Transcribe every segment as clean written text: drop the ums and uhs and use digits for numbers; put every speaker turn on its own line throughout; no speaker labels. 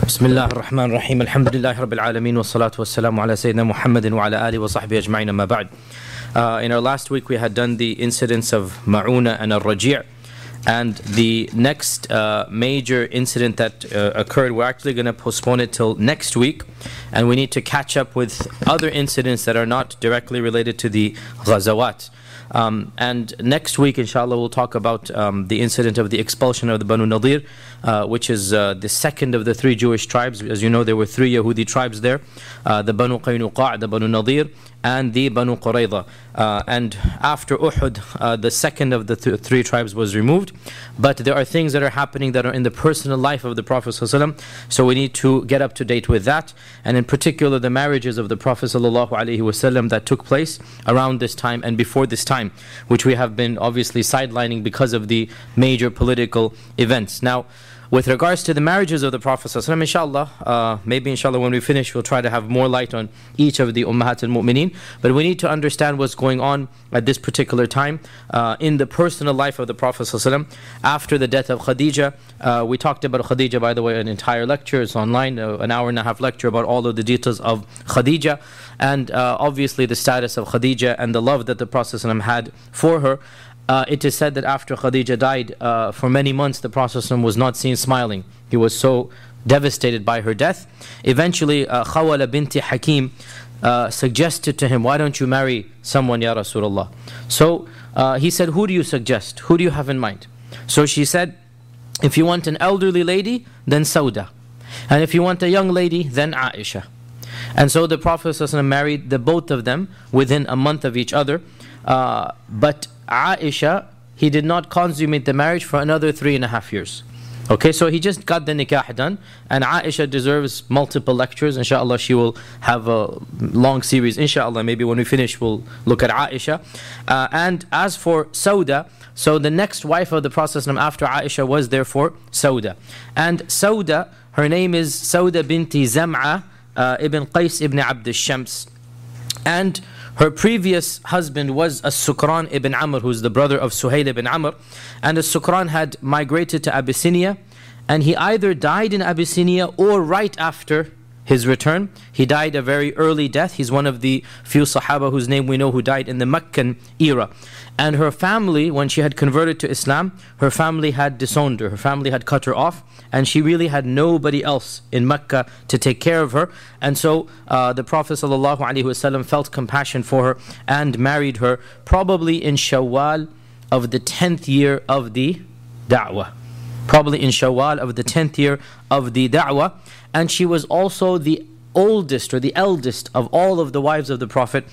بسم الله الرحمن الرحيم الحمد لله رب العالمين والصلاة والسلام على سيدنا محمد وعلى آله وصحبه أجمعين ما بعد. In our last week we had done the incidents of Ma'una and Al-Raji', and the next major incident that occurred, we're actually going to postpone it till next week, and we need to catch up with other incidents that are not directly related to the Ghazawat. And next week, inshallah, we'll talk about the incident of the expulsion of the Banu Nadir, which is the second of the three Jewish tribes. As you know, there were three Yahudi tribes there, the Banu Qaynuqa', the Banu Nadir, and the Banu Qurayza. And after Uhud, the second of the three tribes was removed. But there are things that are happening that are in the personal life of the Prophet ﷺ, so we need to get up to date with that. And in particular, the marriages of the Prophet ﷺ that took place around this time and before this time, which we have been obviously sidelining because of the major political events. Now, with regards to the marriages of the Prophet ﷺ, inshallah, maybe inshallah when we finish we'll try to have more light on each of the Ummahat al-Mu'mineen, but we need to understand what's going on at this particular time in the personal life of the Prophet ﷺ after the death of Khadija. We talked about Khadija, by the way, an entire lecture. It's online, an hour and a half lecture about all of the details of Khadija, and obviously the status of Khadija and the love that the Prophet ﷺ had for her. It is said that after Khadija died, for many months the Prophet ﷺ was not seen smiling. He was so devastated by her death. Eventually, Khawala binti Hakim suggested to him, "Why don't you marry someone, Ya Rasulullah?" So he said, "Who do you suggest? Who do you have in mind?" So she said, "If you want an elderly lady, then Sauda. And if you want a young lady, then Aisha." And so the Prophet ﷺ married the both of them within a month of each other. But Aisha, he did not consummate the marriage for another 3.5 years. Okay, so he just got the nikah done, and Aisha deserves multiple lectures. Inshallah, she will have a long series. Inshallah, maybe when we finish, we'll look at Aisha. And as for Sauda, so the next wife of the Prophet after Aisha was therefore Sauda. And Sauda, her name is Sauda binti Zam'a ibn Qais ibn Abd al-Shams. And her previous husband was As-Sukran ibn Amr, who's the brother of Suhail ibn Amr. And As-Sukran had migrated to Abyssinia, and he either died in Abyssinia or right after his return. He died a very early death. He's one of the few Sahaba whose name we know who died in the Meccan era. And her family, when she had converted to Islam, her family had disowned her. Her family had cut her off, and she really had nobody else in Mecca to take care of her. And so the Prophet ﷺ felt compassion for her and married her probably in Shawwal of the 10th year of the Da'wah. Probably in Shawwal of the 10th year of the Da'wah. And she was also the oldest or the eldest of all of the wives of the Prophet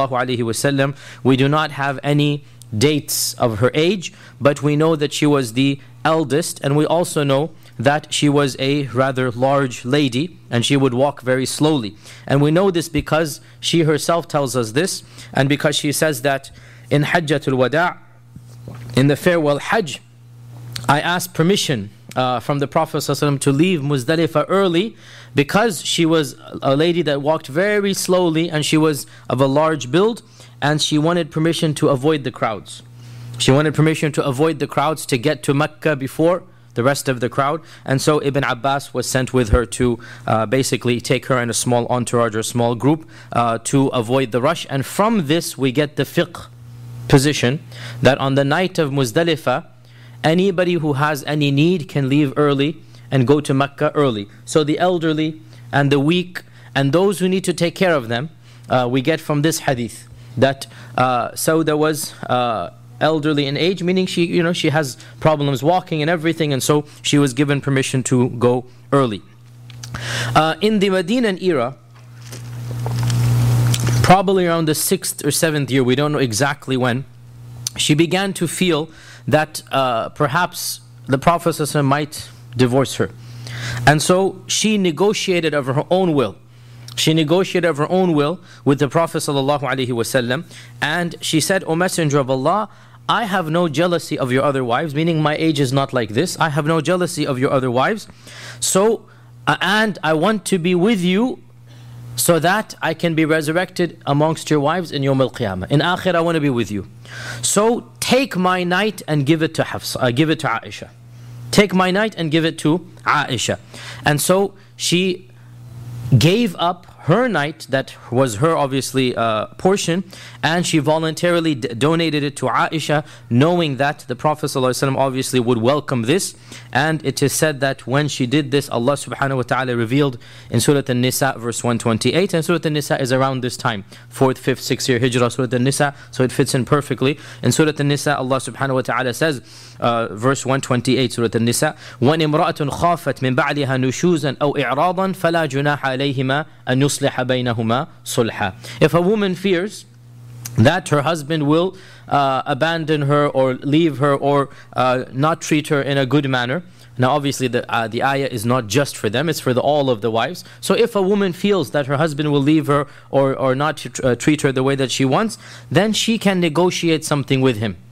ﷺ. We do not have any dates of her age, but we know that she was the eldest, and we also know that she was a rather large lady, and she would walk very slowly. And we know this because she herself tells us this, and because she says that in Hajjatul Wada', in the farewell Hajj, I asked permission from the Prophet ﷺ to leave Muzdalifah early, because she was a lady that walked very slowly, and she was of a large build, and she wanted permission to avoid the crowds. She wanted permission to avoid the crowds to get to Mecca before the rest of the crowd. And so Ibn Abbas was sent with her to basically take her in a small entourage or small group to avoid the rush. And from this we get the fiqh position that on the night of Muzdalifah, anybody who has any need can leave early and go to Mecca early. So the elderly and the weak and those who need to take care of them, we get from this hadith that Sauda was elderly in age, meaning she has problems walking and everything, and so she was given permission to go early. In the Medinan era, probably around the 6th or 7th year, we don't know exactly when, she began to feel that perhaps the Prophet ﷺ might divorce her. And so she negotiated of her own will. She negotiated of her own will with the Prophet ﷺ, and she said, "O Messenger of Allah, I have no jealousy of your other wives," meaning my age is not like this. I have no jealousy of your other wives. So, and I want to be with you so that I can be resurrected amongst your wives in Yawm al-Qiyamah. In Akhir, I want to be with you. So take my night and give it to Hafsa, give it to Aisha. Take my night and give it to Aisha. And so she gave up her night that was her obviously portion, and she voluntarily donated it to Aisha, knowing that the Prophet ﷺ obviously would welcome this. And it is said that when she did this, Allah subhanahu wa ta'ala revealed in Surah An-Nisa verse 128, and Surah An-Nisa is around this time, 4th, 5th, 6th year Hijrah, Surah An-Nisa, so it fits in perfectly. In Surah An-Nisa, Allah subhanahu wa ta'ala says, verse 128, Surah An-Nisa, وَإِنْ امْرَأَةٌ خَافَتْ مِنْ بَعْلِهَا نُشُوزًا أَوْ إِعْرَاضًا فَلَا جُنَاحَ عَلَيْهِمَا أَنْ يُصْلِحَ بَيْنَهُمَا صُلْحًا. If a woman fears that her husband will abandon her or leave her or not treat her in a good manner. Now obviously the ayah is not just for them, it's for all of the wives. So if a woman feels that her husband will leave her or not treat her the way that she wants, then she can negotiate something with him.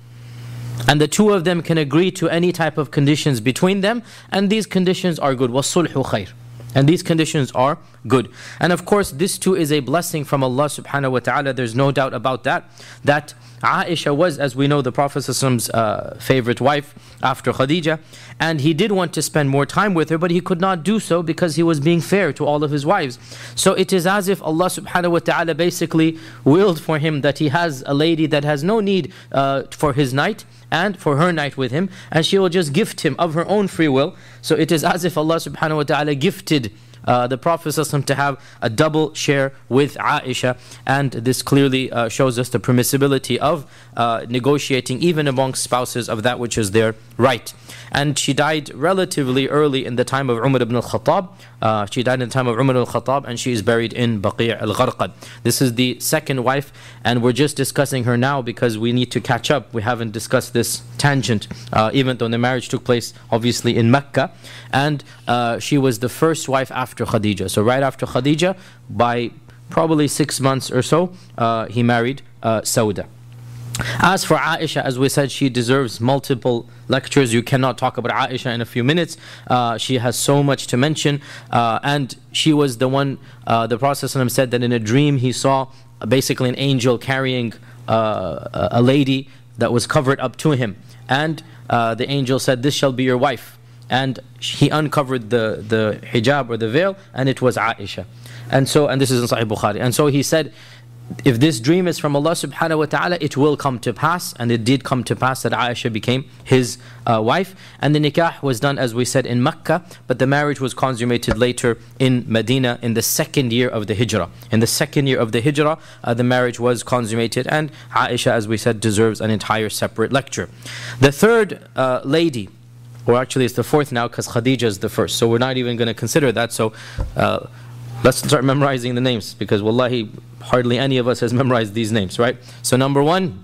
And the two of them can agree to any type of conditions between them, and these conditions are good. وَالصُّلْحُ خَيْرٌ. And these conditions are good. And of course, this too is a blessing from Allah subhanahu wa ta'ala. There's no doubt about that. That Aisha was, as we know, the Prophet's favorite wife after Khadija. And he did want to spend more time with her, but he could not do so because he was being fair to all of his wives. So it is as if Allah subhanahu wa ta'ala basically willed for him that he has a lady that has no need for his night and for her night with him, and she will just gift him of her own free will. So it is as if Allah subhanahu wa ta'ala gifted the Prophet ﷺ to have a double share with Aisha, and this clearly shows us the permissibility of negotiating even amongst spouses of that which is their right. And she died relatively early in the time of Umar ibn al-Khattab. She died in the time of Umar al-Khattab, and she is buried in Baqi' al-Gharqad. This is the second wife, and we're just discussing her now because we need to catch up. We haven't discussed this tangent, even though the marriage took place obviously in Mecca, and she was the first wife after Khadija. So right after Khadija, by probably 6 months or so, he married Sauda. As for Aisha, as we said, she deserves multiple lectures. You cannot talk about Aisha in a few minutes. She has so much to mention, and she was the one, the Prophet ﷺ said that in a dream he saw basically an angel carrying a lady that was covered up to him, and the angel said, "This shall be your wife." And he uncovered the hijab or the veil, and it was Aisha. And this is in Sahih Bukhari. And so he said, if this dream is from Allah subhanahu wa ta'ala, it will come to pass. And it did come to pass that Aisha became his wife. And the nikah was done, as we said, in Mecca, but the marriage was consummated later in Medina in the 2nd year of the Hijrah. In the 2nd year of the Hijrah, the marriage was consummated, and Aisha, as we said, deserves an entire separate lecture. The third lady, or actually it's the fourth now because Khadija is the first, so we're not even going to consider that. So let's start memorizing the names, because wallahi hardly any of us has memorized these names, right? So number 1,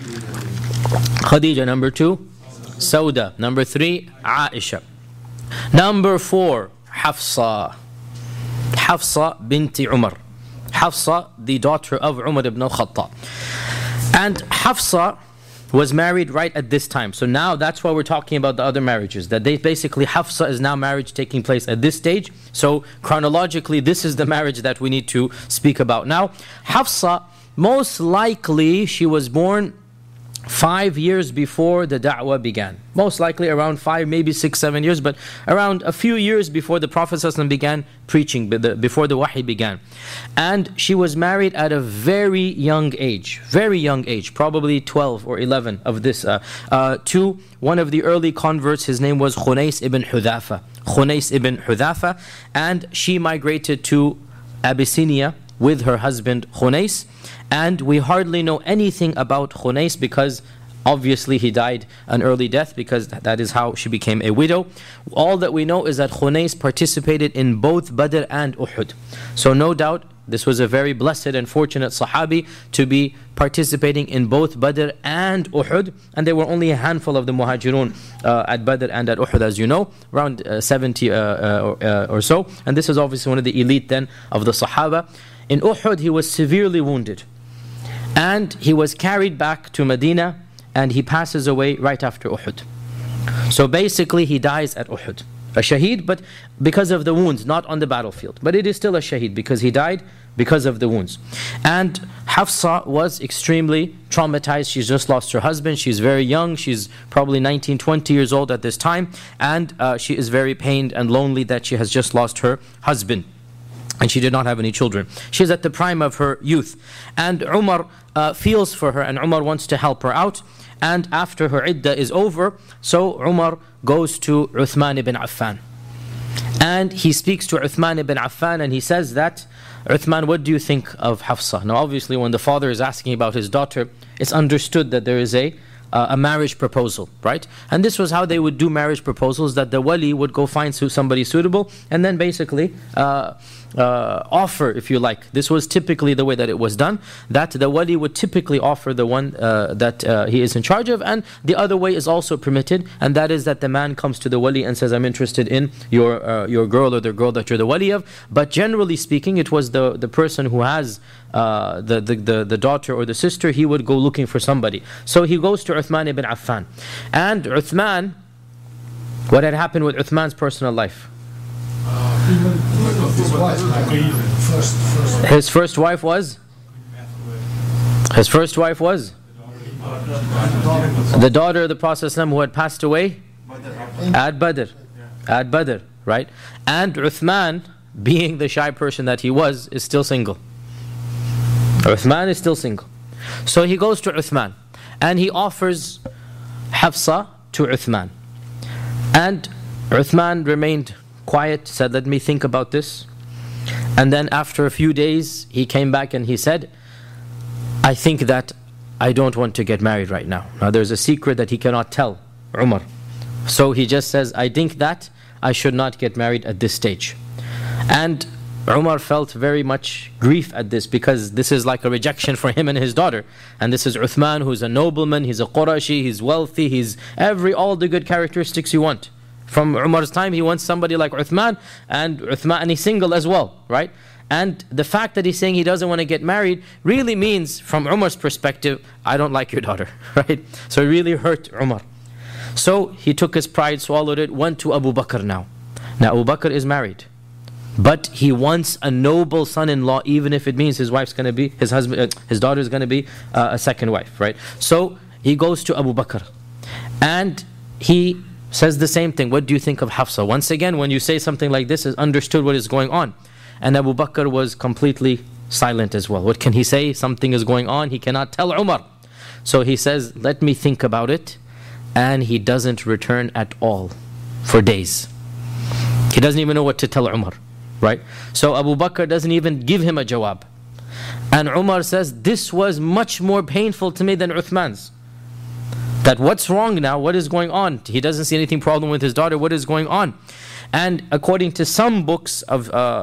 Khadija. Number 2, Sauda. Number 3, Aisha. Number 4, Hafsa. Hafsa binti Umar. Hafsa, the daughter of Umar ibn al-Khattab. And Hafsa was married right at this time. So now that's why we're talking about the other marriages. That they basically, Hafsa is now marriage taking place at this stage. So chronologically, this is the marriage that we need to speak about. Now, Hafsa, most likely she was born 5 years before the da'wah began. Most likely around 5, maybe 6, 7 years, but around a few years before the Prophet ﷺ began preaching, before the wahi began. And she was married at a very young age, probably 12 or 11 of this, to one of the early converts. His name was Khunais ibn Hudhafa. Khunais ibn Hudhafa, and she migrated to Abyssinia with her husband Khunais. And we hardly know anything about Khunais because obviously he died an early death, because that is how she became a widow. All that we know is that Khunais participated in both Badr and Uhud. So no doubt this was a very blessed and fortunate Sahabi to be participating in both Badr and Uhud. And there were only a handful of the Muhajirun at Badr and at Uhud, as you know, around 70 or so. And this is obviously one of the elite then of the Sahaba. In Uhud he was severely wounded, and he was carried back to Medina, and he passes away right after Uhud. So basically he dies at Uhud. a shaheed, but because of the wounds, not on the battlefield. But it is still a shaheed because he died because of the wounds. And Hafsa was extremely traumatized. She's just lost her husband. She's very young. She's probably 19, 20 years old at this time. And she is very pained and lonely that she has just lost her husband. And she did not have any children. She's at the prime of her youth. And Umar feels for her, and Umar wants to help her out. And after her iddah is over, so Umar goes to Uthman ibn Affan. And he speaks to Uthman ibn Affan and he says that, Uthman, what do you think of Hafsa? Now obviously when the father is asking about his daughter, it's understood that there is a marriage proposal, right? And this was how they would do marriage proposals, that the wali would go find somebody suitable and then basically offer, if you like. This was typically the way that it was done, that the wali would typically offer the one that he is in charge of, and the other way is also permitted, and that is that the man comes to the wali and says, I'm interested in your girl or the girl that you're the wali of. But generally speaking, it was the person who has the daughter or the sister, he would go looking for somebody. So he goes to Uthman ibn Affan. And Uthman, what had happened with Uthman's personal life? His first wife was? His first wife was? The daughter of the Prophet ﷺ who had passed away? At Badr. At Badr, right? And Uthman, being the shy person that he was, is still single. Uthman is still single. So he goes to Uthman and he offers Hafsa to Uthman. And Uthman remained quiet, said, let me think about this. And then after a few days, he came back and he said, I think that I don't want to get married right now. Now there's a secret that he cannot tell Umar. So he just says, I think that I should not get married at this stage. And Umar felt very much grief at this, because this is like a rejection for him and his daughter. And this is Uthman, who's a nobleman, he's a Qurashi, he's wealthy, he's all the good characteristics you want. From Umar's time, he wants somebody like Uthman, and he's single as well, right? And the fact that he's saying he doesn't want to get married really means, from Umar's perspective, I don't like your daughter, right? So it really hurt Umar. So he took his pride, swallowed it, went to Abu Bakr now. Now Abu Bakr is married, but he wants a noble son-in-law, even if it means his wife's going to be, his daughter is going to be a second wife, right? So he goes to Abu Bakr, and he says the same thing. What do you think of Hafsa? Once again, when you say something like this, is understood what is going on. And Abu Bakr was completely silent as well. What can he say? Something is going on. He cannot tell Umar. So he says, let me think about it. And he doesn't return at all for days. He doesn't even know what to tell Umar, right? So Abu Bakr doesn't even give him a jawab. And Umar says, this was much more painful to me than Uthman's. That what's wrong now? What is going on? He doesn't see anything problem with his daughter. What is going on? And according to some books of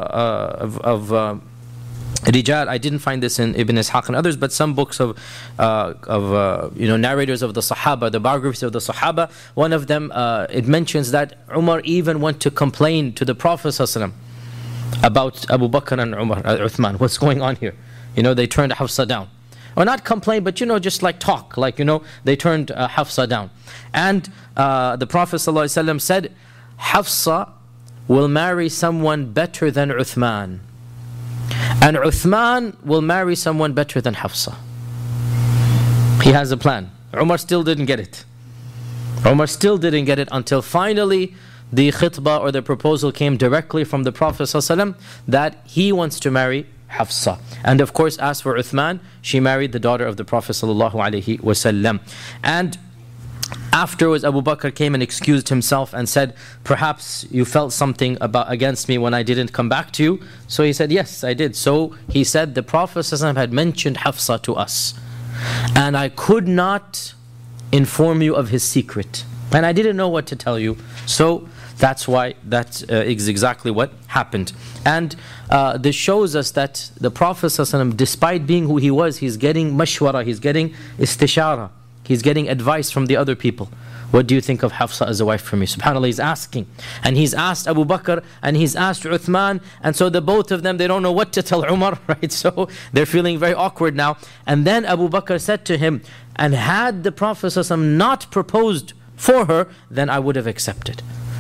Rijal, I didn't find this in Ibn Ishaq and others, but some books of narrators of the Sahaba, the biographies of the Sahaba, one of them it mentions that Umar even went to complain to the Prophet ﷺ about Abu Bakr and Uthman. What's going on here? They turned Hafsa down. Or not complain, but just like talk, they turned Hafsa down. And the Prophet ﷺ said, Hafsa will marry someone better than Uthman, and Uthman will marry someone better than Hafsa. He has a plan. Umar still didn't get it. Umar still didn't get it until finally the khitbah or the proposal came directly from the Prophet ﷺ that he wants to marry Hafsa. And of course, as for Uthman, she married the daughter of the Prophet ﷺ. And afterwards, Abu Bakr came and excused himself and said, perhaps you felt something against me when I didn't come back to you. So he said, yes, I did. So he said, the Prophet ﷺ had mentioned Hafsa to us, and I could not inform you of his secret, and I didn't know what to tell you. So that's why that is exactly what happened. And this shows us that the Prophet ﷺ, despite being who he was, he's getting mashwara, he's getting istishara, he's getting advice from the other people. What do you think of Hafsa as a wife for me? SubhanAllah, he's asking. And he's asked Abu Bakr and he's asked Uthman. And so the both of them, they don't know what to tell Umar, right? So they're feeling very awkward now. And then Abu Bakr said to him, and had the Prophet ﷺ not proposed for her, then I would have accepted.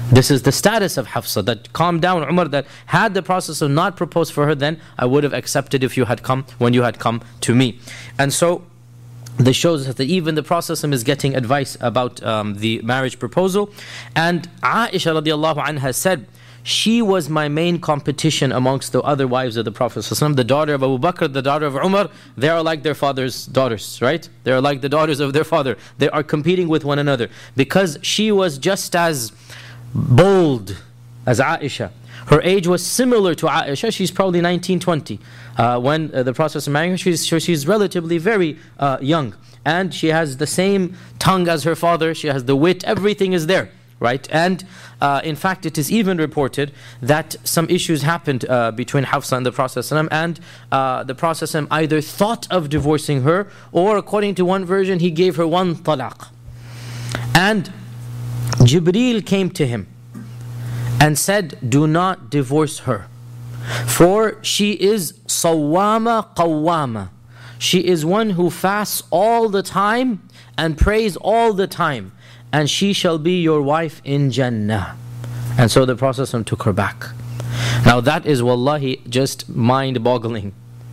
This is the status of Hafsa, that calm down Umar, that had the process of not proposed for her, then I would have accepted if you had come, when you had come to me. And so this shows us that even the Prophet is getting advice about the marriage proposal. And Aisha radiallahu anha said, she was my main competition amongst the other wives of the Prophet. The daughter of Abu Bakr, the daughter of Umar, they are like their father's daughters, right? They are like the daughters of their father. They are competing with one another because she was just as bold as Aisha. Her age was similar to Aisha. She's probably 19, 20 when the Prophet married her. She's relatively very young, and she has the same tongue as her father. She has the wit. Everything is there, right? And in fact, it is even reported that some issues happened between Hafsa and the Prophet, and the Prophet either thought of divorcing her, or according to one version, he gave her one talaq. And Jibreel came to him and said, do not divorce her, for she is sawwama qawwama. She is one who fasts all the time and prays all the time, and she shall be your wife in Jannah. And so the Prophet took her back. Now that is wallahi just mind-boggling.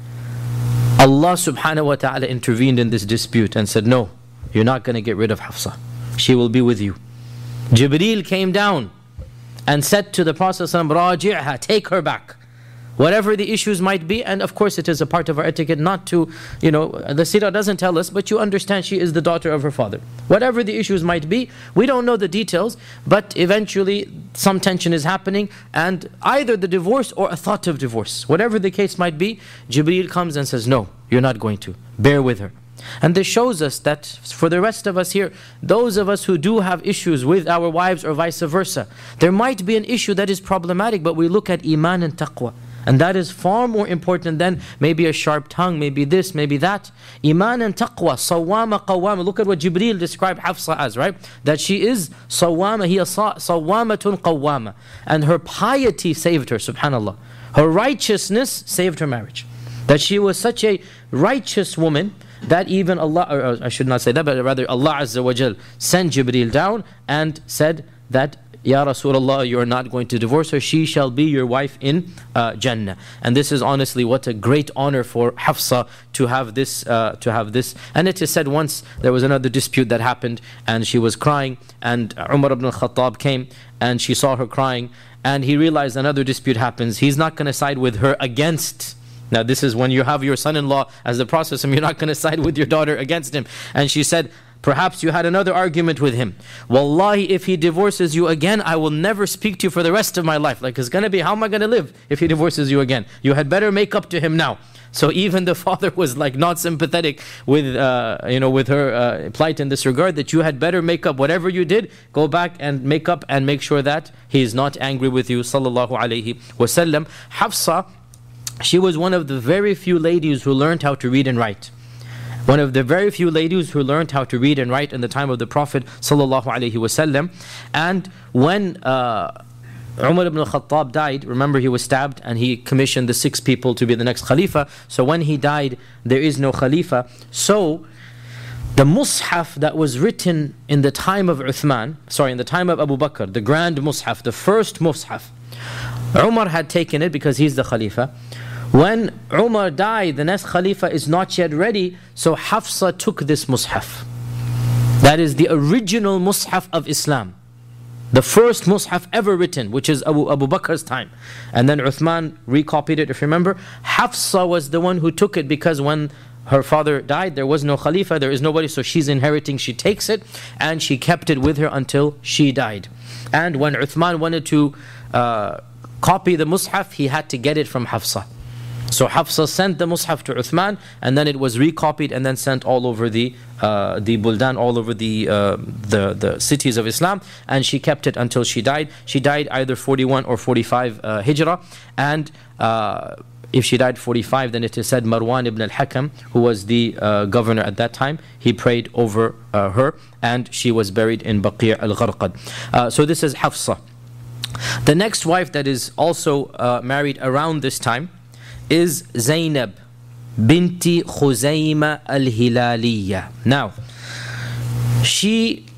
Allah subhanahu wa ta'ala intervened in this dispute and said, no, you're not going to get rid of Hafsa. She will be with you. Jibreel came down and said to the Prophet ﷺ, Raji'ha, take her back. Whatever the issues might be, and of course it is a part of our etiquette not to, the seerah doesn't tell us, but you understand she is the daughter of her father. Whatever the issues might be, we don't know the details, but eventually some tension is happening, and either the divorce or a thought of divorce. Whatever the case might be, Jibreel comes and says, no, you're not going to. Bear with her. And this shows us that for the rest of us here, those of us who do have issues with our wives or vice versa, there might be an issue that is problematic, but we look at iman and taqwa. And that is far more important than maybe a sharp tongue, maybe this, maybe that. Iman and taqwa, sawwama qawwama. Look at what Jibreel described Hafsa as, right? That she is sawwama, hiya sawwamatun qawwama. And her piety saved her, subhanallah. Her righteousness saved her marriage. That she was such a righteous woman that even Allah, or I should not say that, but rather Allah Azza wa Jal sent Jibreel down and said that, Ya Rasulullah, you are not going to divorce her, she shall be your wife in Jannah. And this is honestly what a great honor for Hafsa to have this. And it is said once there was another dispute that happened, and she was crying, and Umar ibn al-Khattab came, and she saw her crying, and he realized another dispute happens. He's not going to side with her against. Now this is when you have your son-in-law as the Prophet, you're not going to side with your daughter against him. And she said, perhaps you had another argument with him. Wallahi, if he divorces you again, I will never speak to you for the rest of my life. Like it's going to be, how am I going to live if he divorces you again? You had better make up to him now. So even the father was like not sympathetic with with her plight in this regard, that you had better make up whatever you did, go back and make up and make sure that he is not angry with you, sallallahu alayhi wasallam. Hafsa, she was one of the very few ladies who learned how to read and write. One of the very few ladies who learned how to read and write in the time of the Prophet sallallahu alaihi wasallam. And when Umar ibn al-Khattab died, remember he was stabbed and he commissioned the 6 people to be the next Khalifa. So when he died, there is no Khalifa. So the Mus'haf that was written in the time of in the time of Abu Bakr, the grand Mus'haf, the first Mus'haf, Umar had taken it because he's the Khalifa. When Umar died, the next Khalifa is not yet ready, so Hafsa took this Mus'haf. That is the original Mus'haf of Islam. The first Mus'haf ever written, which is Abu Bakr's time. And then Uthman recopied it, if you remember. Hafsa was the one who took it because when her father died, there was no Khalifa, there is nobody, so she's inheriting, she takes it, and she kept it with her until she died. And when Uthman wanted to copy the Mus'haf, he had to get it from Hafsa. So Hafsa sent the Mus'haf to Uthman, and then it was recopied and then sent all over the Buldan, all over the cities of Islam, and she kept it until she died. She died either 41 or 45 Hijrah, and if she died 45, then it is said Marwan ibn al-Hakam, who was the governor at that time, he prayed over her, and she was buried in Baqi' al-Gharqad. So this is Hafsa. The next wife that is also married around this time is Zainab binti Khuzayma al-Hilaliya. Now, she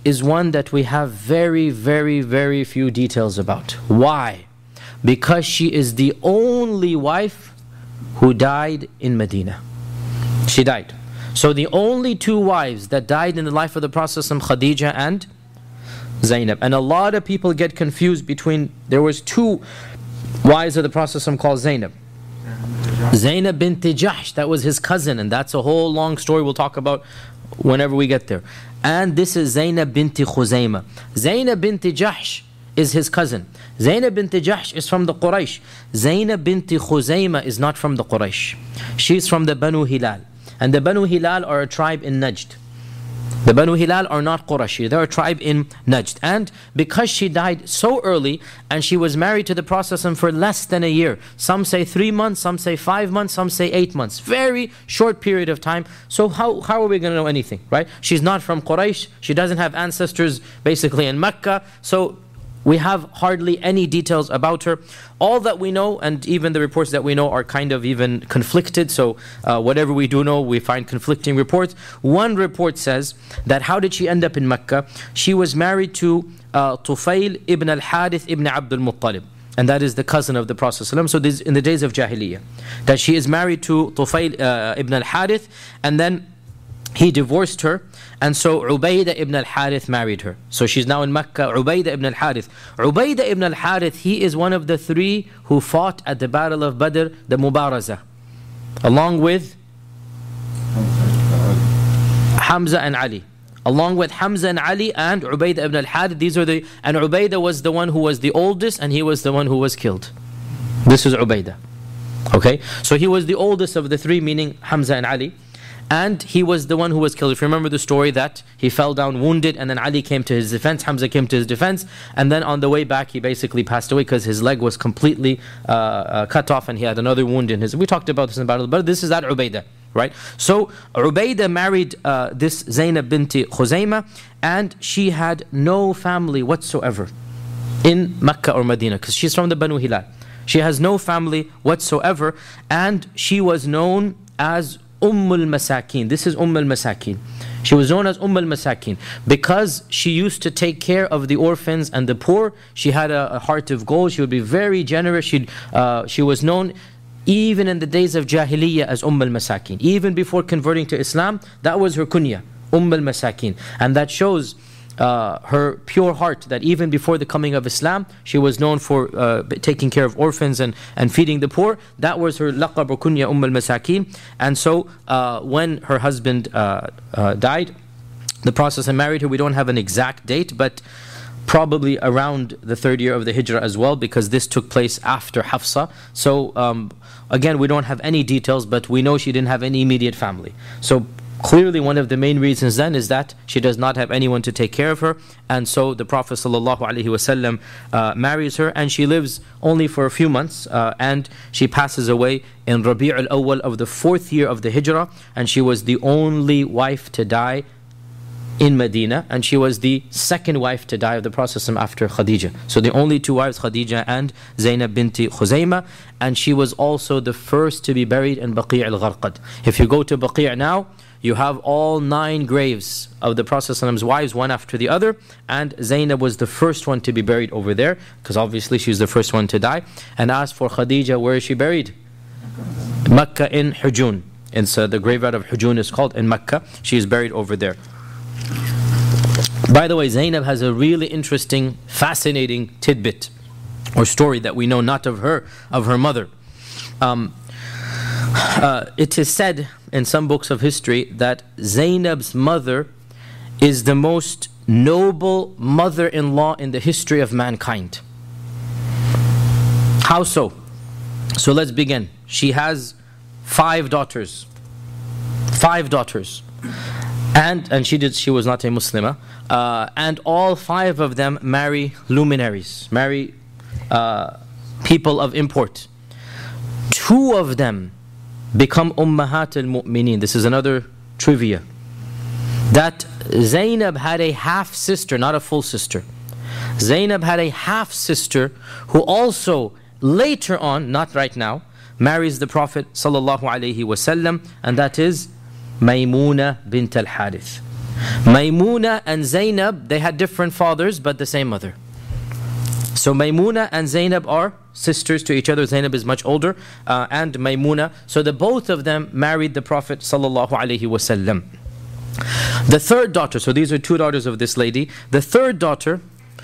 is one that we have very, very, very few details about. Why? Because she is the only wife who died in Medina. She died. So the only two wives that died in the life of the Prophet, Khadija and Zainab. And a lot of people get confused between, there was two wives of the Prophet called Zainab. Zainab bint Jahsh, that was his cousin, and that's a whole long story we'll talk about whenever we get there. And this is Zainab bint Khuzaymah. Zainab bint Jahsh is his cousin. Zainab bint Jahsh is from the Quraysh. Zainab bint Khuzaymah is not from the Quraysh. She's from the Banu Hilal. And the Banu Hilal are a tribe in Najd. The Banu Hilal are not Qurashi, they're a tribe in Najd. And because she died so early and she was married to the Prophet for less than a year, some say 3 months, some say 5 months, some say 8 months, very short period of time. So how are we going to know anything, right? She's not from Quraysh, she doesn't have ancestors basically in Mecca, so we have hardly any details about her. All that we know, and even the reports that we know, are kind of even conflicted. So whatever we do know, we find conflicting reports. One report says that how did she end up in Mecca? She was married to Tufail ibn al-Harith ibn Abdul Muttalib. And that is the cousin of the Prophet. So this is in the days of Jahiliyyah. That she is married to Tufail ibn al-Harith, and then he divorced her, and so Ubaidah ibn al-Harith married her. So she's now in Mecca, Ubaidah ibn al-Harith. Ubaidah ibn al-Harith, he is one of the three who fought at the Battle of Badr, the Mubaraza, along with Hamza and Ali. Along with Hamza and Ali and Ubaidah ibn al-Harith, and Ubaidah was the one who was the oldest, and he was the one who was killed. This is Ubaidah. Okay, so he was the oldest of the three, meaning Hamza and Ali. And he was the one who was killed. If you remember the story, that he fell down wounded, and then Ali came to his defense, Hamza came to his defense, and then on the way back he basically passed away because his leg was completely cut off and he had another wound in his. We talked about this in battle, but this is that Ubaidah, right? So Ubaidah married this Zainab binti Khuzaymah, and she had no family whatsoever in Mecca or Medina because she's from the Banu Hilal. She has no family whatsoever, and she was known as al-Masakin. This is al-Masakin. She was known as al-Masakin because she used to take care of the orphans and the poor. She had a heart of gold. She would be very generous. She was known even in the days of Jahiliyyah as Masakin. Even before converting to Islam, that was her kunya, Masakin. And that shows her pure heart, that even before the coming of Islam, she was known for taking care of orphans and feeding the poor. That was her laqab or kunya, al-Masakin. And so when her husband died, the Prophet married her. We don't have an exact date, but probably around the 3rd year of the Hijrah as well, because this took place after Hafsa. So again, we don't have any details, but we know she didn't have any immediate family. So clearly one of the main reasons then is that she does not have anyone to take care of her, and so the Prophet ﷺ marries her, and she lives only for a few months, and she passes away in Rabi' al-Awwal of the 4th year of the Hijrah, and she was the only wife to die in Medina, and she was the second wife to die of the Prophet after Khadija. So the only two wives, Khadija and Zainab binti Khuzaymah, and she was also the first to be buried in Baqi' al-Gharqad. If you go to Baqi' now, you have all 9 graves of the Prophet's wives, one after the other, and Zainab was the first one to be buried over there, because obviously she's the first one to die. And as for Khadija, where is she buried? Mecca in Hujun. And so the graveyard of Hujun is called in Mecca. She is buried over there. By the way, Zainab has a really interesting, fascinating tidbit or story that we know not of her, of her mother. It is said in some books of history that Zainab's mother is the most noble mother-in-law in the history of mankind. How so? So let's begin. She has 5 daughters. 5 daughters. And she was not a Muslimah. And all 5 of them marry luminaries, marry people of import. 2 of them become Ummahat al-Mu'mineen. This is another trivia. That Zainab had a half-sister, not a full sister. Zainab had a half-sister who also later on, not right now, marries the Prophet sallallahu alaihi wasallam, and that is Maymuna bint al-Harith. Maymuna and Zainab, they had different fathers but the same mother. So Maymuna and Zainab are sisters to each other. Zainab is much older, and Maymuna. So the both of them married the Prophet sallallahu alaihi wasallam. The third daughter, so these are two daughters of this lady. The third daughter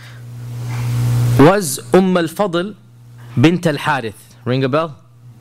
was al-Fadl bint al-Harith. Ring a bell?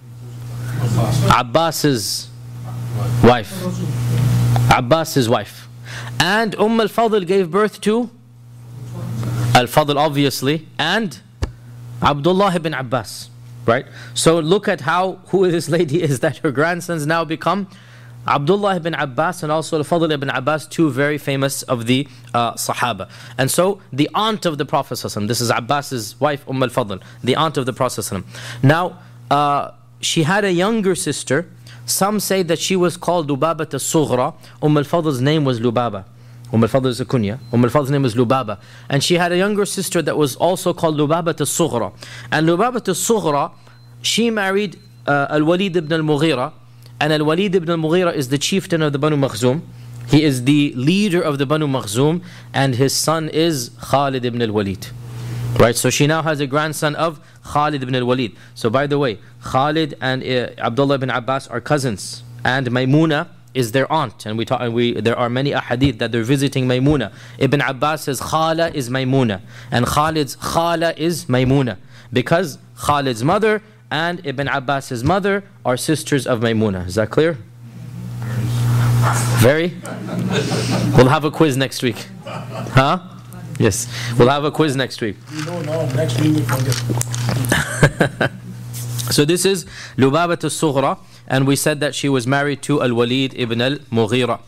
Abbas's wife. Abbas's wife. And al-Fadl gave birth to Al-Fadl, obviously, and Abdullah ibn Abbas. Right? So look at who this lady is, that her grandsons now become Abdullah ibn Abbas and also Al-Fadl ibn Abbas, two very famous of the Sahaba. And so the aunt of the Prophet ﷺ, this is Abbas's wife, al-Fadl, the aunt of the Prophet ﷺ. Now, she had a younger sister. Some say that she was called Lubaba al-Sughra. Al-Fadl's name was Lubaba. Al-Fadl is a kunya. Al-Fadl's name was Lubaba. And she had a younger sister that was also called Lubaba al-Sughra. And Lubaba al-Sughra, she married Al-Walid ibn al-Mughira. And Al-Walid ibn al-Mughira is the chieftain of the Banu Makhzum. He is the leader of the Banu Makhzum, and his son is Khalid ibn al-Walid. Right, so she now has a grandson of Khalid ibn al-Walid. So by the way, Khalid and Abdullah ibn Abbas are cousins, and Maymuna is their aunt. And there are many ahadith that they're visiting Maymuna. Ibn Abbas's Khala is Maymuna, and Khalid's Khala is Maymuna, because Khalid's mother and Ibn Abbas's mother are sisters of Maymuna. Is that clear? Very? We'll have a quiz next week. Huh? Yes, we'll have a quiz next week.
No, next week we forget.
So this is Lubabat al-Sughra, and we said that she was married to Al-Walid ibn al-Mughira.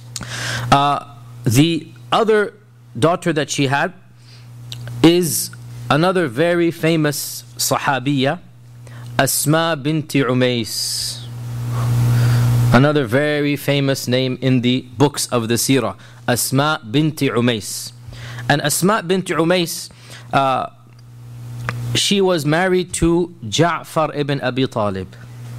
The other daughter that she had is another very famous Sahabiya, Asma binti Umays. Another very famous name in the books of the Seerah, Asma binti Umays. And Asma binti Umays, she was married to Ja'far ibn Abi Talib.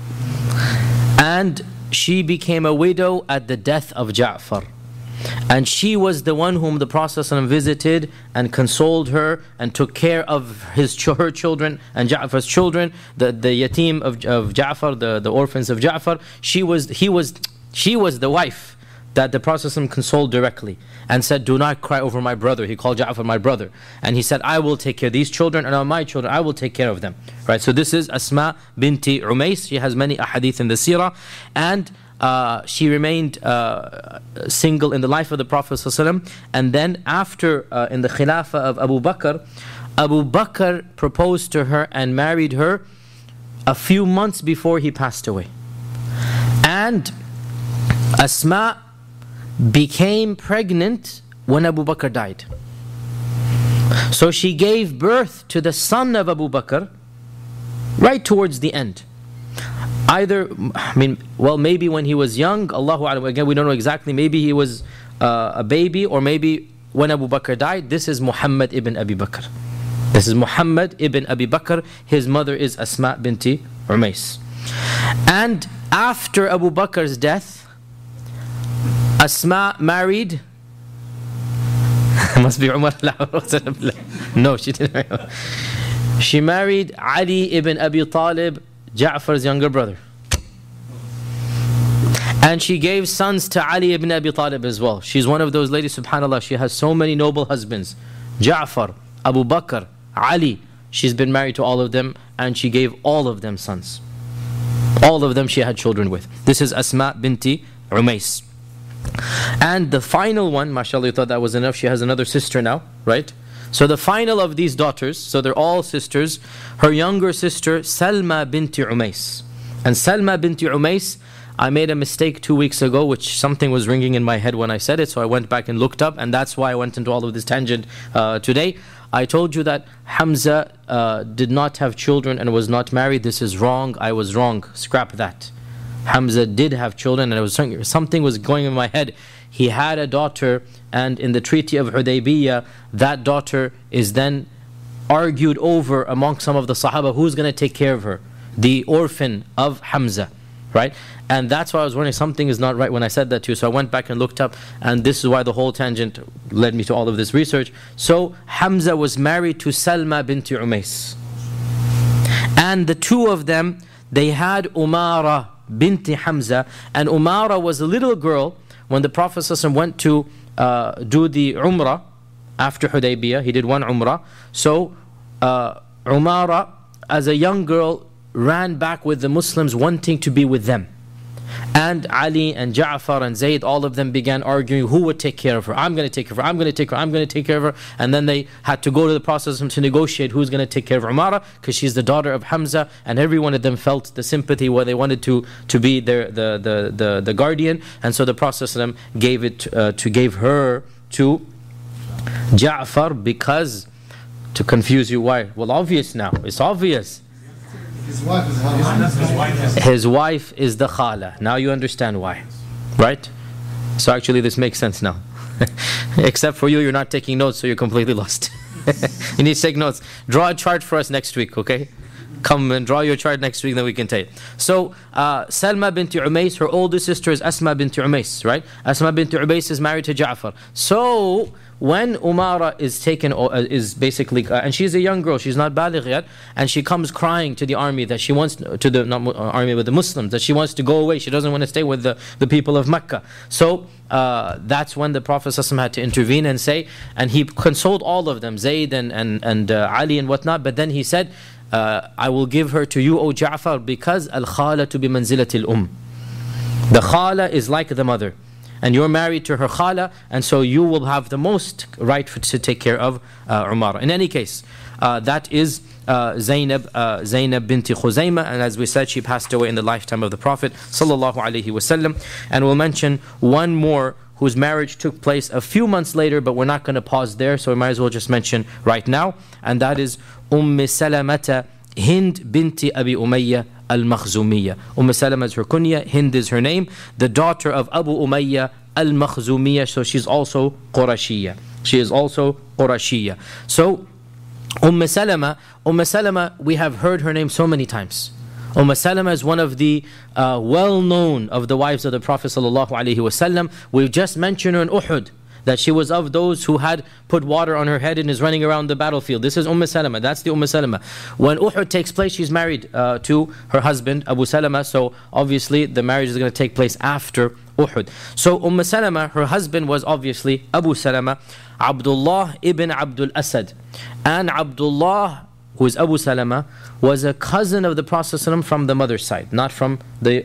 And she became a widow at the death of Ja'far. And she was the one whom the Prophet ﷺ visited and consoled her and took care of her children and Ja'far's children, the yatim of Ja'far, the orphans of Ja'far. She was the wife that the Prophet ﷺ consoled directly and said, "Do not cry over my brother." He called Ja'far my brother, and he said, "I will take care of these children, and my children, I will take care of them." Right. So this is Asma binti Umays. She has many ahadith in the Seerah, and she remained single in the life of the Prophet ﷺ. And then after, in the Khilafah of Abu Bakr proposed to her and married her a few months before he passed away. And Asma became pregnant when Abu Bakr died. So she gave birth to the son of Abu Bakr right towards the end. Maybe when he was young, Allahu A'lam, again we don't know exactly, maybe he was a baby, or maybe when Abu Bakr died. This is Muhammad ibn Abi Bakr. This is Muhammad ibn Abi Bakr. His mother is Asma binti Umays. And after Abu Bakr's death, Asma married must be Umar. No, she didn't marry. She married Ali ibn Abi Talib, Ja'far's younger brother. And she gave sons to Ali ibn Abi Talib as well. She's one of those ladies, subhanAllah, she has so many noble husbands. Ja'far, Abu Bakr, Ali. She's been married to all of them, and she gave all of them sons. All of them she had children with. This is Asma binti Umays. And the final one, mashallah, you thought that was enough. She has another sister now, right? So the final of these daughters, so they're all sisters. Her younger sister, Salma binti Umays. And Salma binti Umays, I made a mistake 2 weeks ago, which something was ringing in my head when I said it, so I went back and looked up, and that's why I went into all of this tangent today. I told you that Hamza did not have children and was not married. This is wrong. I was wrong. Scrap that. Hamza did have children, and something was going in my head. He had a daughter, and in the Treaty of Hudaybiyah, that daughter is then argued over among some of the Sahaba. Who's going to take care of her? The orphan of Hamza. right? And that's why I was wondering, something is not right when I said that to you. So I went back and looked up, and this is why the whole tangent led me to all of this research. So Hamza was married to Salma binti Umays. And the two of them, they had Umara binti Hamza. And Umara was a little girl when the Prophet ﷺ went to do the Umrah after Hudaybiyah. He did one Umrah. So Umara, as a young girl, ran back with the Muslims wanting to be with them. And Ali and Ja'far and Zayd, all of them began arguing who would take care of her. I'm going to take care of her, I'm going to take her, I'm going to take care of her. And then they had to go to the process to negotiate who's going to take care of Umara, because she's the daughter of Hamza, and every one of them felt the sympathy where they wanted to be the guardian. And so the Prophet gave her to Ja'far, because, to confuse you, why? Well, obvious now, it's obvious. His wife is the khala. Now you understand why, right? So actually this makes sense now. Except for you, you're not taking notes, so you're completely lost. You need to take notes. Draw a chart for us next week, okay? Come and draw your chart next week, then we can take it. So Salma binti Umays, her older sister is Asma binti Umays, right? Asma binti Umays is married to Ja'far. So when Umara is taken, is basically, and she's a young girl, she's not baligh yet, and she comes crying to the army that she wants, to the, not army, but the Muslims, that she wants to go away, she doesn't want to stay with the people of Mecca. So that's when the Prophet ﷺ had to intervene and say, and he consoled all of them, Zayd and Ali and whatnot, but then he said, I will give her to you, O Ja'far, because al-khala to bi manzilati al-um. The khala is like the mother, and you're married to her khala, and so you will have the most right to take care of Umara. In any case, that is Zainab binti Khuzaymah, and as we said, she passed away in the lifetime of the Prophet sallallahu alaihi wasallam. And we'll mention one more whose marriage took place a few months later, but we're not going to pause there, so we might as well just mention right now, and that is Salamata Hind binti Abi Umayyah al-Makhzumiyya. Salama is her kunya, Hind is her name, the daughter of Abu Umayyah al-Makhzumiyya, so she's also Qurashiyya. She is also Qurashiyya. So Salama, we have heard her name so many times. Salama is one of the well-known of the wives of the Prophet ﷺ. We've just mentioned her in Uhud, that she was of those who had put water on her head and is running around the battlefield. This is Salama, that's the Salama. When Uhud takes place, she's married to her husband, Abu Salama, so obviously the marriage is going to take place after Uhud. So Salama, her husband was obviously Abu Salama, Abdullah ibn Abdul Asad. And Abdullah, who is Abu Salama, was a cousin of the Prophet ﷺ from the mother's side, not from the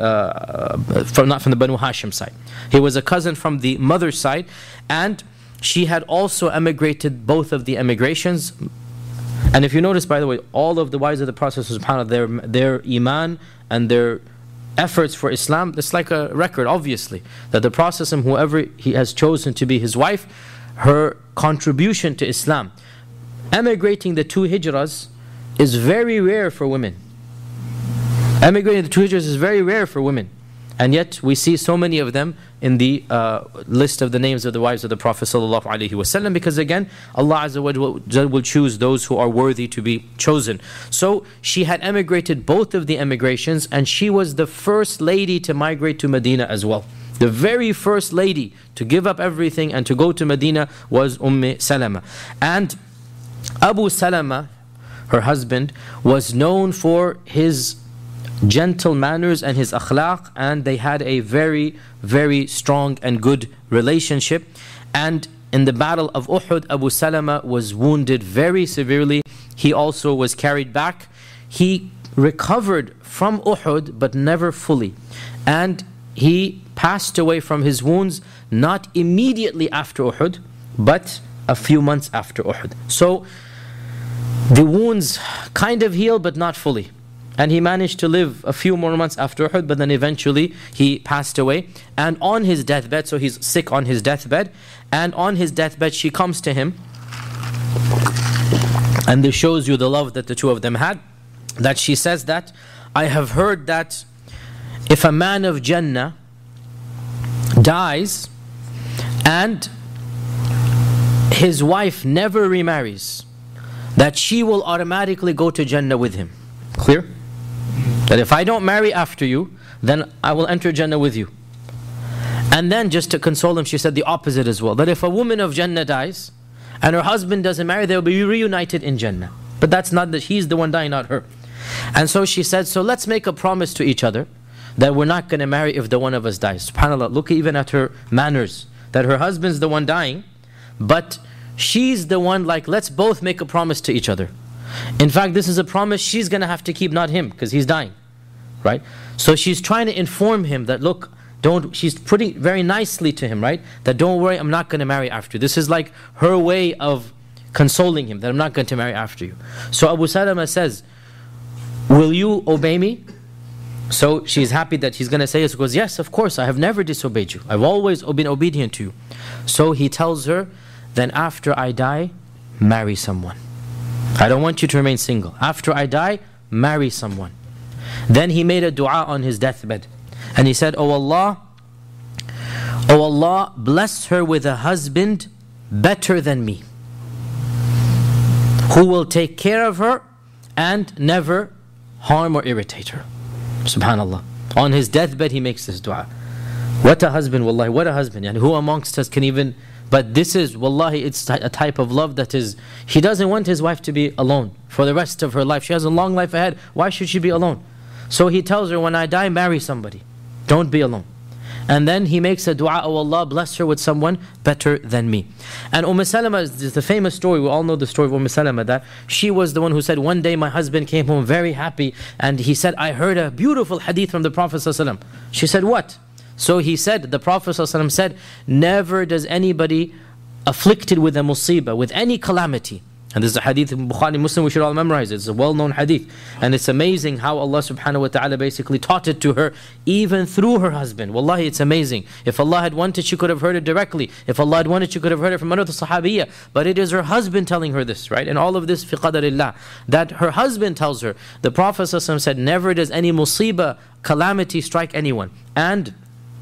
Banu Hashim side. He was a cousin from the mother's side, and she had also emigrated both of the emigrations. And if you notice, by the way, all of the wives of the Prophet ﷺ, their iman and their efforts for Islam, it's like a record, obviously, that the Prophet ﷺ, whoever he has chosen to be his wife, her contribution to Islam, emigrating the two hijras, is very rare for women. Emigrating the two hijras is very rare for women. And yet we see so many of them in the list of the names of the wives of the Prophet ﷺ, because again, Allah Azza wa Jalla will choose those who are worthy to be chosen. So she had emigrated both of the emigrations, and she was the first lady to migrate to Medina as well. The very first lady to give up everything and to go to Medina was Salama. And Abu Salama, her husband, was known for his gentle manners and his akhlaq, and they had a very, very strong and good relationship. And in the battle of Uhud, Abu Salama was wounded very severely. He also was carried back. He recovered from Uhud, but never fully. And he passed away from his wounds not immediately after Uhud, but a few months after Uhud. So the wounds kind of healed, but not fully. And he managed to live a few more months after Uhud, but then eventually he passed away. And on his deathbed, so he's sick on his deathbed, and on his deathbed she comes to him, and this shows you the love that the two of them had, that she says that, I have heard that if a man of Jannah dies and his wife never remarries, that she will automatically go to Jannah with him. Clear? That if I don't marry after you, then I will enter Jannah with you. And then just to console him, she said the opposite as well, that if a woman of Jannah dies and her husband doesn't marry, they'll be reunited in Jannah. But that's not that he's the one dying, not her. And so she said, so let's make a promise to each other that we're not going to marry if the one of us dies. SubhanAllah, look even at her manners, that her husband's the one dying, but she's the one like, let's both make a promise to each other. In fact, this is a promise she's going to have to keep, not him, because he's dying. Right? So she's trying to inform him that, look, she's putting very nicely to him, right? That don't worry, I'm not going to marry after you. This is like her way of consoling him, that I'm not going to marry after you. So Abu Salama says, will you obey me? So she's happy that he's going to say this. He goes, yes, of course, I have never disobeyed you. I've always been obedient to you. So he tells her, then after I die, marry someone. I don't want you to remain single. After I die, marry someone. Then he made a dua on his deathbed. And he said, oh Allah, bless her with a husband better than me, who will take care of her and never harm or irritate her. Subhanallah. On his deathbed he makes this dua. What a husband, wallahi, what a husband. And who amongst us can even... But this is, wallahi, it's a type of love that is... He doesn't want his wife to be alone for the rest of her life. She has a long life ahead. Why should she be alone? So he tells her, when I die, marry somebody. Don't be alone. And then he makes a dua, oh Allah, bless her with someone better than me. And Salama is the famous story, we all know the story of Salama, that she was the one who said, one day my husband came home very happy, and he said, I heard a beautiful hadith from the Prophet ﷺ. She said, what? So he said, the Prophet ﷺ said, never does anybody afflicted with a musibah, with any calamity. And this is a hadith in Bukhari Muslim, we should all memorize it. It's a well-known hadith. And it's amazing how Allah subhanahu wa ta'ala basically taught it to her, even through her husband. Wallahi, it's amazing. If Allah had wanted, she could have heard it directly. If Allah had wanted, she could have heard it from another sahabiyya. But it is her husband telling her this, right? And all of this, fi qadarillah. That her husband tells her. The Prophet ﷺ said, never does any musibah, calamity strike anyone. And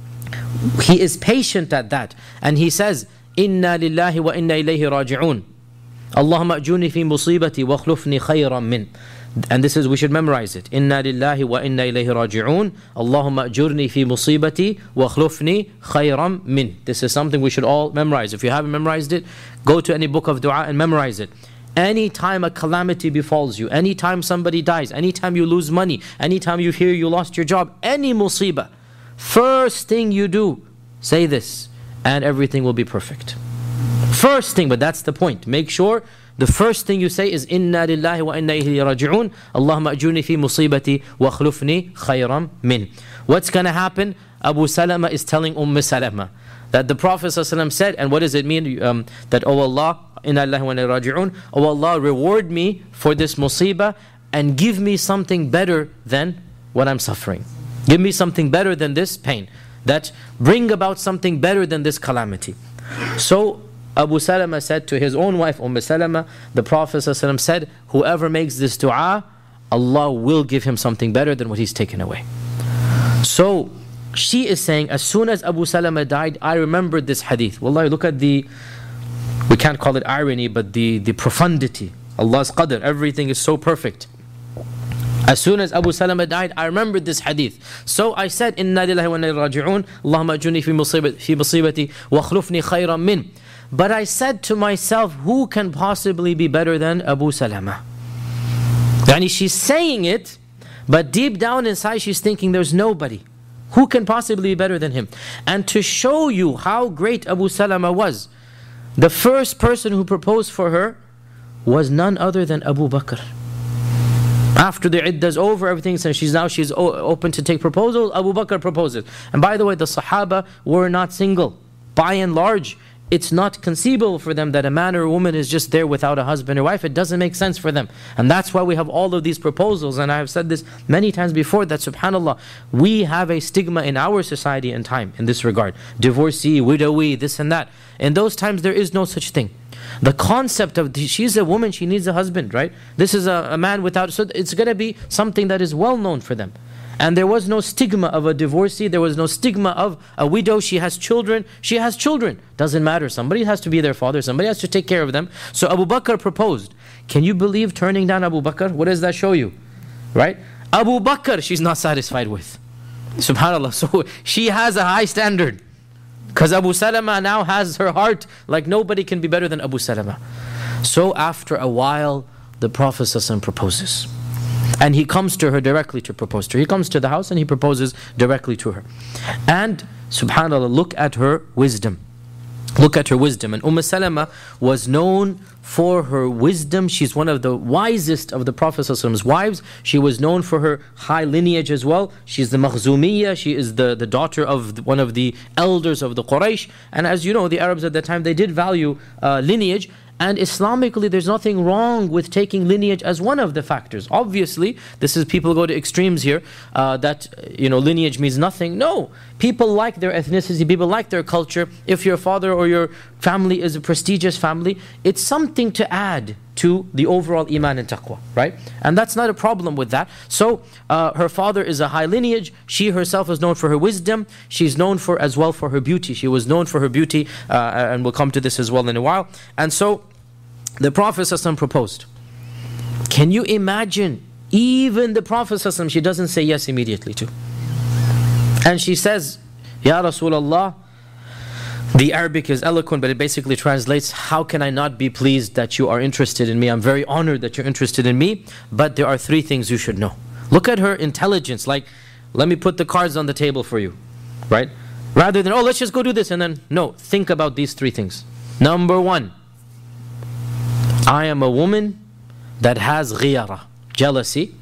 he is patient at that. And he says, Inna lillahi wa inna ilayhi raji'un. Allahumma ajurni fi musibati wa akhlufni khayran min. And this is, we should memorize it. Inna lillahi wa inna ilayhi raji'un. Allahumma ajurni fi musibati wa akhlufni khayran min. This is something we should all memorize. If you haven't memorized it, go to any book of dua and memorize it. Anytime a calamity befalls you, anytime somebody dies, anytime you lose money, anytime you hear you lost your job, any musibah, first thing you do, say this, and everything will be perfect. First thing, but that's the point. Make sure the first thing you say is Inna lillahi wa inna ilayhi raji'un. Allahumma ajurni fi musibati wa akhlufni khayran min. What's going to happen? Abu Salama is telling Salama that the Prophet ﷺ said, and what does it mean? That, oh Allah, inna lillahi wa inna ilayhi raji'un, oh Allah, reward me for this musibah and give me something better than what I'm suffering. Give me something better than this pain. That bring about something better than this calamity. So Abu Salama said to his own wife, Salama, the Prophet ﷺ said, whoever makes this dua, Allah will give him something better than what he's taken away. So she is saying, as soon as Abu Salama died, I remembered this hadith. Wallahi, look at we can't call it irony, but the profundity. Allah's qadr, everything is so perfect. As soon as Abu Salama died, I remembered this hadith. So I said, Inna lillahi wa inna ilayhi raji'un. Allahumma ajurni fi musibati wa akhlufni khayran min. But I said to myself, who can possibly be better than Abu Salama? Yani she's saying it, but deep down inside she's thinking there's nobody. Who can possibly be better than him? And to show you how great Abu Salama was, the first person who proposed for her was none other than Abu Bakr. After the idda's over, everything, so she's open to take proposals, Abu Bakr proposes. And by the way, the Sahaba were not single. By and large, it's not conceivable for them that a man or a woman is just there without a husband or wife. It doesn't make sense for them. And that's why we have all of these proposals. And I have said this many times before, that subhanAllah, we have a stigma in our society and time in this regard. Divorcee, widowee, this and that. In those times, there is no such thing. The concept of, she's a woman, she needs a husband, right? This is a man without, so it's going to be something that is well known for them. And there was no stigma of a divorcee, there was no stigma of a widow, she has children. Doesn't matter, somebody has to be their father, somebody has to take care of them. So Abu Bakr proposed. Can you believe turning down Abu Bakr? What does that show you? Right? Abu Bakr she's not satisfied with. Subhanallah. So she has a high standard. Because Abu Salama now has her heart like nobody can be better than Abu Salama. So after a while, the Prophet ﷺ proposes. And he comes to her directly to propose to her. He comes to the house and he proposes directly to her. And subhanAllah, look at her wisdom. Look at her wisdom. And Salama was known for her wisdom. She's one of the wisest of the Prophet ﷺ's wives. She was known for her high lineage as well. She's the Makhzumiyya. She is the daughter of one of the elders of the Quraysh. And as you know, the Arabs at that time, they did value lineage. And Islamically, there's nothing wrong with taking lineage as one of the factors. Obviously, this is people go to extremes here, that lineage means nothing. No, people like their ethnicity, people like their culture. If your father or your family is a prestigious family, it's something to add to the overall iman and taqwa, right? And that's not a problem with that. So her father is a high lineage. She herself is known for her wisdom. She's known for as well for her beauty. She was known for her beauty, and we'll come to this as well in a while. And so the Prophet ﷺ proposed. Can you imagine? Even the Prophet ﷺ, she doesn't say yes immediately to. And she says, Ya Rasulullah. The Arabic is eloquent, but it basically translates, how can I not be pleased that you are interested in me? I'm very honored that you're interested in me, but there are 3 things you should know. Look at her intelligence, like, let me put the cards on the table for you, right? Rather than, let's just go do this, and then, no, think about these 3 things. Number 1, I am a woman that has ghiyara, jealousy,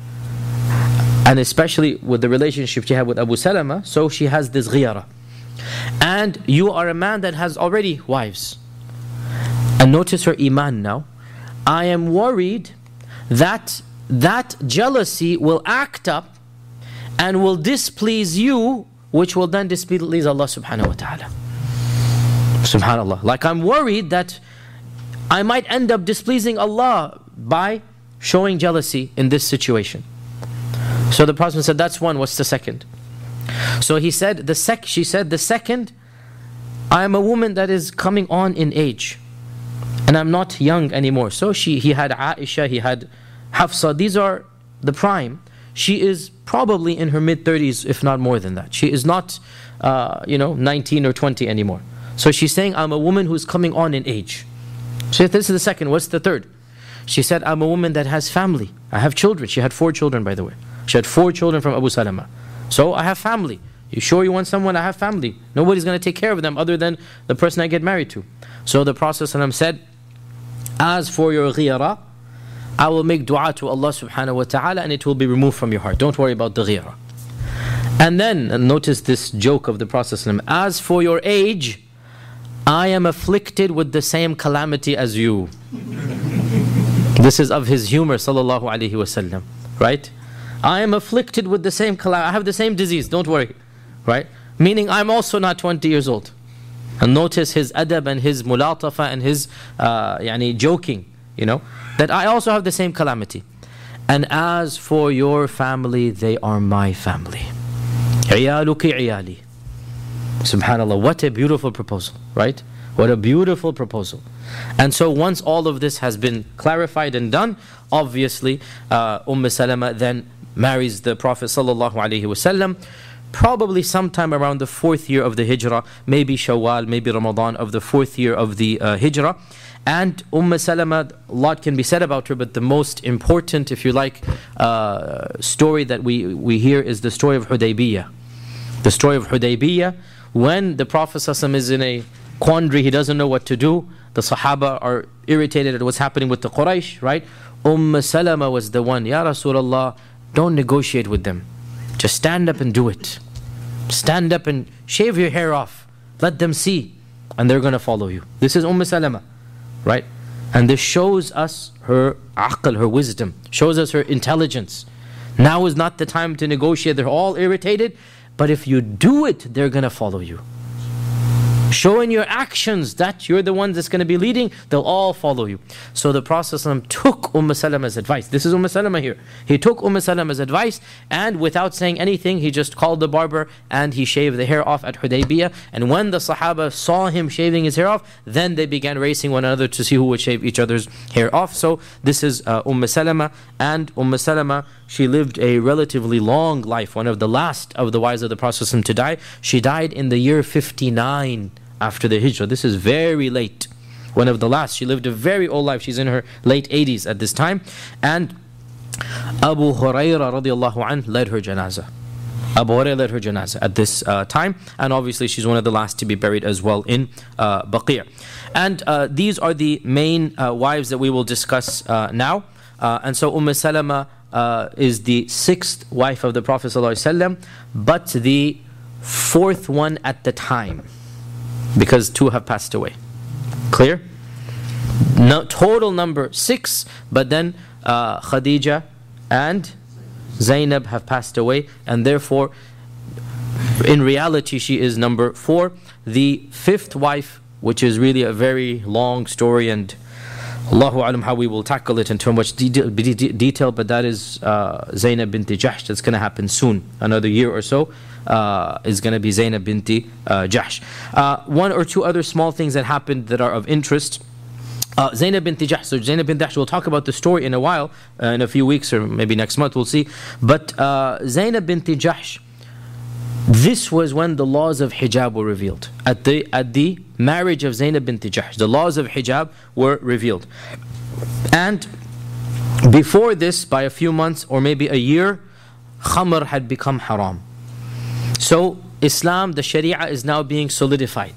and especially with the relationship she had with Abu Salama, so she has this ghiyara. And you are a man that has already wives. And notice her iman now. I am worried that jealousy will act up and will displease you, which will then displease Allah subhanahu wa ta'ala. Subhanallah. Like, I'm worried that I might end up displeasing Allah by showing jealousy in this situation. So the Prophet said, that's one. What's the second? So he said, she said, the second, I am a woman that is coming on in age, and I'm not young anymore. So he had Aisha, he had Hafsa. These are the prime. She is probably in her mid-30s, if not more than that. She is not, 19 or 20 anymore. So she's saying, I'm a woman who's coming on in age. So this is the second. What's the third? She said, I'm a woman that has family. I have children. She had 4 children, by the way. She had 4 children from Abu Salama. So I have family. You sure you want someone? I have family. Nobody's going to take care of them other than the person I get married to. So the Prophet ﷺ said, as for your ghira, I will make dua to Allah subhanahu wa ta'ala and it will be removed from your heart. Don't worry about the ghira. And then, notice this joke of the Prophet ﷺ, as for your age, I am afflicted with the same calamity as you. This is of his humor, sallallahu alaihi wasallam, right? I am afflicted with the same calamity. I have the same disease, don't worry, right? Meaning I'm also not 20 years old. And notice his adab and his mulatafa and his joking, that I also have the same calamity. And as for your family, they are my family. عِيَالُكِ عِيَالِي. Subhanallah, what a beautiful proposal, right? What a beautiful proposal. And so once all of this has been clarified and done, obviously Salama then marries the Prophet sallallahu alaihi wasallam, probably sometime around the 4th year of the Hijrah, maybe Shawwal, maybe Ramadan of the 4th year of the Hijrah. And Salama, a lot can be said about her, but the most important, if you like, story that we hear is the story of Hudaybiyah. The story of Hudaybiyah, when the Prophet ﷺ is in a quandary, he doesn't know what to do. The Sahaba are irritated at what's happening with the Quraysh, right? Salama was the one, Ya Rasulullah, don't negotiate with them. Just stand up and do it. Stand up and shave your hair off. Let them see, and they're going to follow you. This is Salama, right? And this shows us her aql, her wisdom, shows us her intelligence. Now is not the time to negotiate. They're all irritated, but if you do it, they're going to follow you. Show in your actions that you're the one that's going to be leading, they'll all follow you. So the Prophet ﷺ took Salama's advice. This is Salama here. He took Salama's advice, and without saying anything, he just called the barber and he shaved the hair off at Hudaybiyah. And when the Sahaba saw him shaving his hair off, then they began racing one another to see who would shave each other's hair off. So this is Salama. And Salama, she lived a relatively long life, one of the last of the wives of the Prophet ﷺ to die. She died in the year 59 after the Hijrah. This is very late. One of the last. She lived a very old life. She's in her late 80s at this time. And Abu Hurairah radiallahu anh led her janazah. Abu Hurairah led her janazah at this time. And obviously she's one of the last to be buried as well in Baqi'. And these are the main wives that we will discuss now. And so Salama is the 6th wife of the Prophet ﷺ, but the 4th one at the time, because 2 have passed away. Clear? No, total number 6, but then Khadija and Zainab have passed away, and therefore in reality she is number 4. The 5th wife, which is really a very long story, and Allahu alam how we will tackle it in too much detail, but that is Zainab binti Jahsh. That's going to happen soon. Another year or so is going to be Zainab binti Jahsh. One or two other small things that happened that are of interest. Zainab binti Jahsh. So Zainab binti Jahsh, we'll talk about the story in a while, in a few weeks or maybe next month, we'll see. But Zainab binti Jahsh, this was when the laws of hijab were revealed. At the marriage of Zainab binti Jahsh, the laws of hijab were revealed. And before this, by a few months or maybe a year, khamr had become haram. So Islam, the Sharia, is now being solidified.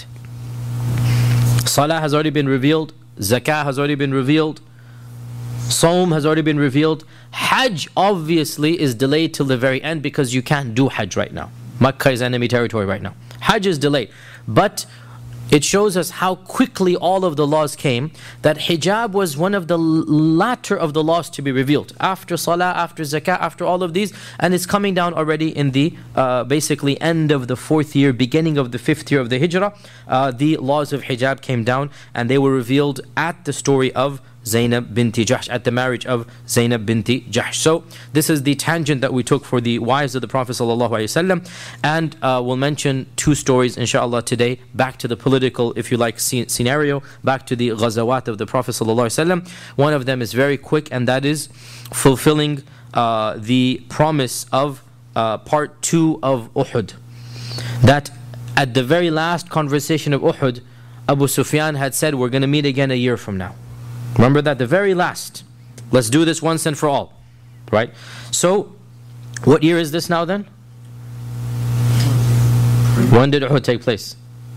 Salah has already been revealed. Zakah has already been revealed. Saum has already been revealed. Hajj obviously is delayed till the very end because you can't do Hajj right now. Makkah is enemy territory right now. Hajj is delayed. But it shows us how quickly all of the laws came, that hijab was one of the latter of the laws to be revealed. After salah, after zakah, after all of these, and it's coming down already in the basically end of the 4th year, beginning of the 5th year of the hijrah. The laws of hijab came down and they were revealed at the story of Zainab binti Jahsh, at the marriage of Zainab binti Jahsh. So this is the tangent that we took for the wives of the Prophet ﷺ. And we'll mention 2 stories inshallah today, back to the political, if you like, scenario, back to the ghazawat of the Prophet ﷺ. One of them is very quick, and that is fulfilling the promise of part 2 of Uhud. That at the very last conversation of Uhud, Abu Sufyan had said, we're going to meet again a year from now. Remember that, the very last. Let's do this once and for all. Right? So, what year is this now then? When did Uhud take place?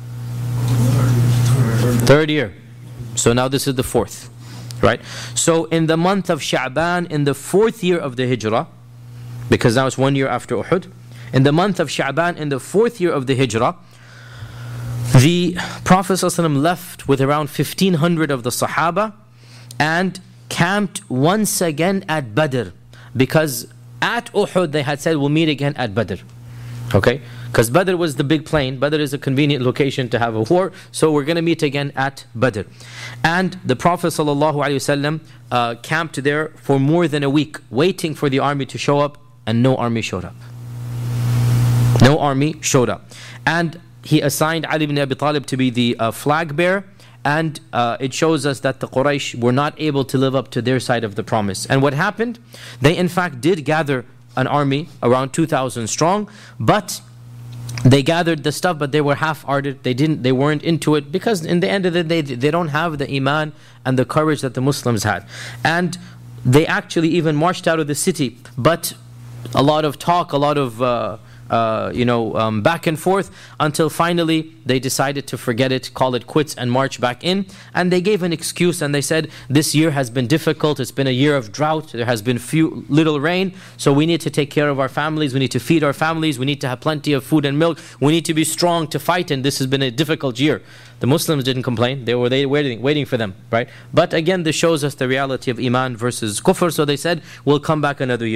3rd year. So now this is the 4th. Right? So in the month of Sha'ban, in the 4th year of the Hijrah, because now it's 1 year after Uhud, in the month of Sha'ban, in the 4th year of the Hijrah, the Prophet ﷺ left with around 1,500 of the Sahaba and camped once again at Badr, because at Uhud they had said we'll meet again at Badr. Okay? Because Badr was the big plain. Badr is a convenient location to have a war, so we're going to meet again at Badr. And the Prophet ﷺ camped there for more than a week, waiting for the army to show up, and no army showed up. No army showed up. And he assigned Ali ibn Abi Talib to be the flag bearer, and it shows us that the Quraysh were not able to live up to their side of the promise. And what happened? They in fact did gather an army around 2,000 strong, but they gathered the stuff, but they were half-hearted. They weren't into it, because in the end of the day, they don't have the iman and the courage that the Muslims had. And they actually even marched out of the city, but a lot of talk, a lot of back and forth, until finally they decided to forget it, call it quits, and march back in. And they gave an excuse, and they said, this year has been difficult, it's been a year of drought, there has been little rain, so we need to take care of our families, we need to feed our families, we need to have plenty of food and milk, we need to be strong to fight, and this has been a difficult year. The Muslims didn't complain, they were waiting for them, right? But again, this shows us the reality of iman versus kufr. So they said, we'll come back another year.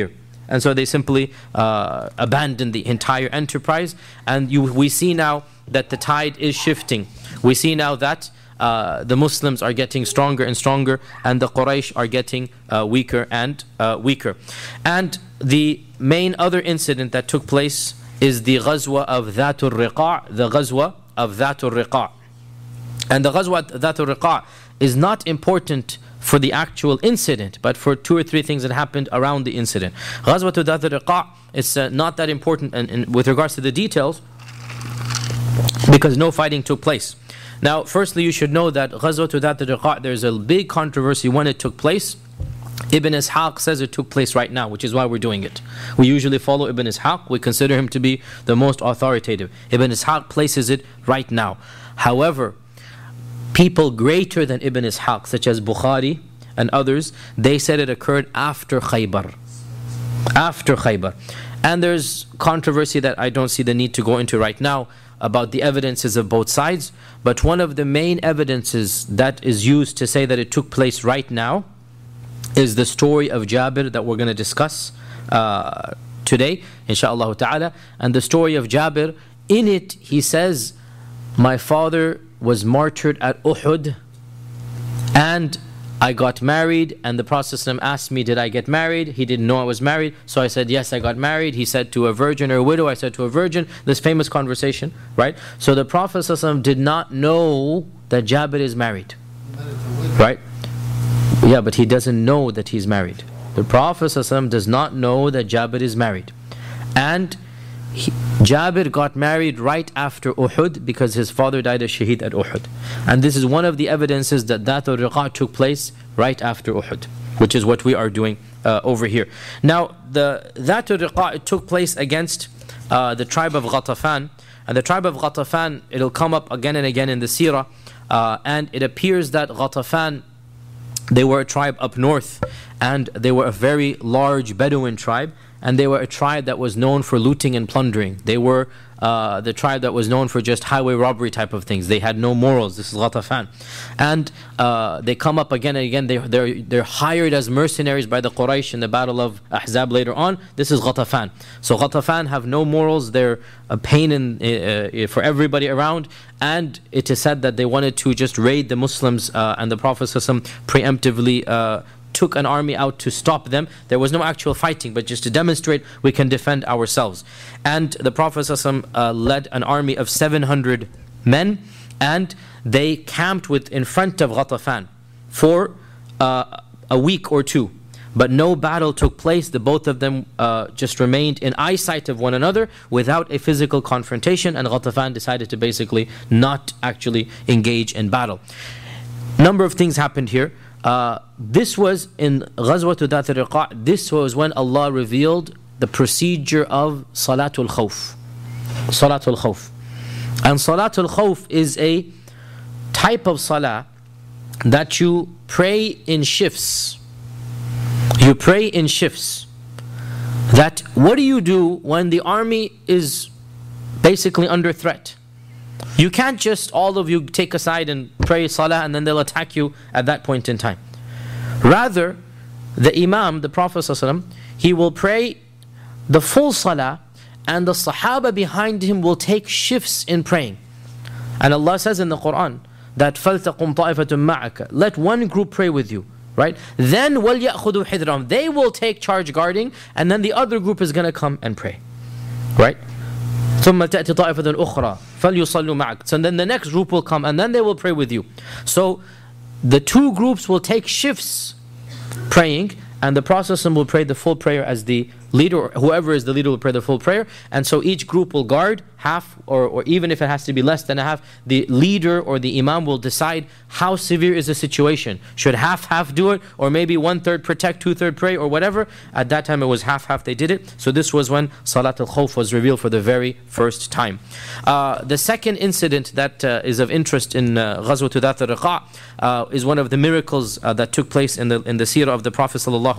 And so they simply abandoned the entire enterprise. And we see now that the tide is shifting. We see now that the Muslims are getting stronger and stronger, and the Quraysh are getting weaker and weaker. And the main other incident that took place is the Ghazwa of Dhatul Riqa', the Ghazwa of Dhatul Riqa'. And the Ghazwa of Dhatul Riqa' is not important for the actual incident, but for two or three things that happened around the incident. Ghazwa to Dhatul Riqa' is not that important with regards to the details, because no fighting took place. Now, firstly, you should know that Ghazwa to Dhatul Riqa', there's a big controversy when it took place. Ibn Ishaq says it took place right now, which is why we're doing it. We usually follow Ibn Ishaq. We consider him to be the most authoritative. Ibn Ishaq places it right now. However, people greater than Ibn Ishaq, such as Bukhari and others, they said it occurred after Khaybar. After Khaybar. And there's controversy that I don't see the need to go into right now about the evidences of both sides. But one of the main evidences that is used to say that it took place right now is the story of Jabir that we're going to discuss today, inshaAllah ta'ala. And the story of Jabir, in it he says, my father was martyred at Uhud, and I got married, and the Prophet asked me, did I get married? He didn't know I was married, so I said, yes, I got married. He said, to a virgin or a widow? I said, to a virgin. This famous conversation, right? So the Prophet did not know that Jabir is married, right? Yeah, but he doesn't know that he's married. The Prophet does not know that Jabir is married. And Jabir got married right after Uhud because his father died as shaheed at Uhud. And this is one of the evidences that Dhatul Riqa' took place right after Uhud, which is what we are doing over here. Now, the Dhatul Riqa' took place against the tribe of Ghatafan. And the tribe of Ghatafan, it'll come up again and again in the seerah. And it appears that Ghatafan, they were a tribe up north, and they were a very large Bedouin tribe. And they were a tribe that was known for looting and plundering. They were the tribe that was known for just highway robbery type of things. They had no morals. This is Ghatafan. And they come up again and again. They're hired as mercenaries by the Quraysh in the battle of Ahzab later on. This is Ghatafan. So Ghatafan have no morals. They're a pain for everybody around. And it is said that they wanted to just raid the Muslims, and the Prophet preemptively took an army out to stop them. There was no actual fighting, but just to demonstrate we can defend ourselves. And the Prophet led an army of 700 men, and they camped in front of Ghatafan for a week or two. But no battle took place. The both of them just remained in eyesight of one another without a physical confrontation, and Ghatafan decided to basically not actually engage in battle. Number of things happened here. This was in Ghazwa to Dhatul Riqa'. This was when Allah revealed the procedure of Salatul Khawf. Salatul Khawf. And Salatul Khawf is a type of salah that you pray in shifts. You pray in shifts. That what do you do when the army is basically under threat? You can't just all of you take aside and pray salah and then they'll attack you at that point in time. Rather, the Imam, the Prophet ﷺ, he will pray the full salah, and the Sahaba behind him will take shifts in praying. And Allah says in the Quran that فَلْتَقُمْ طَائِفَةٌ مَعَكَ, let one group pray with you, right? Then وَلْيَأْخُذُوا حِذْرَهُمْ, they will take charge guarding, and then the other group is going to come and pray, right? ثُمَّ تَأْتِ طَائِفَةٌ أُخْرَى فَلْيُصَلُّوا مَعَكَ. So then the next group will come and then they will pray with you. So the two groups will take shifts praying, and the Prophet will pray the full prayer as the leader, or whoever is the leader will pray the full prayer. And so each group will guard half, or even if it has to be less than a half, the leader or the Imam will decide how severe is the situation. Should half do it, or maybe 1/3 protect, 2/3 pray, or whatever. At that time it was half they did it. So this was when Salat al-Khawf was revealed for the very first time. The second incident that is of interest in Ghazwa to Dhatul Riqa' is one of the miracles that took place in the seerah of the Prophet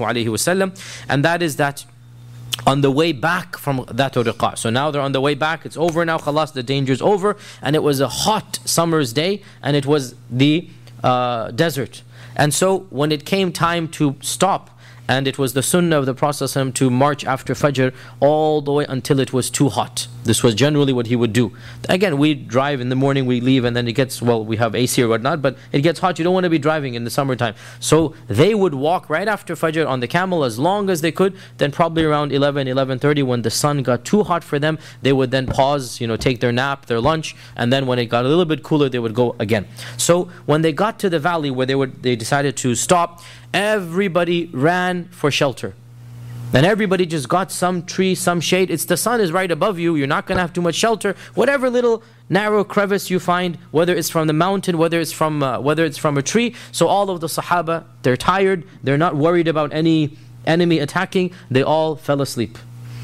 ﷺ, and that is that on the way back from Dhatul Riqa'. So now they're on the way back. It's over now. Khalas, the danger's over. And it was a hot summer's day, and it was the desert. And so when it came time to stop and it was the sunnah of the Prophet ﷺ to march after Fajr all the way until it was too hot. This was generally what he would do. Again, we drive in the morning, we leave, and then it gets, well, we have AC or whatnot, but it gets hot. You don't want to be driving in the summertime. So they would walk right after Fajr on the camel as long as they could. Then probably around 11:30, when the sun got too hot for them, they would then pause, take their nap, their lunch, and then when it got a little bit cooler, they would go again. So when they got to the valley where they decided to stop, everybody ran for shelter. And everybody just got some tree, some shade. The sun is right above you. You're not going to have too much shelter. Whatever little narrow crevice you find, whether it's from the mountain, whether it's from a tree. So all of the Sahaba, they're tired. They're not worried about any enemy attacking. They all fell asleep.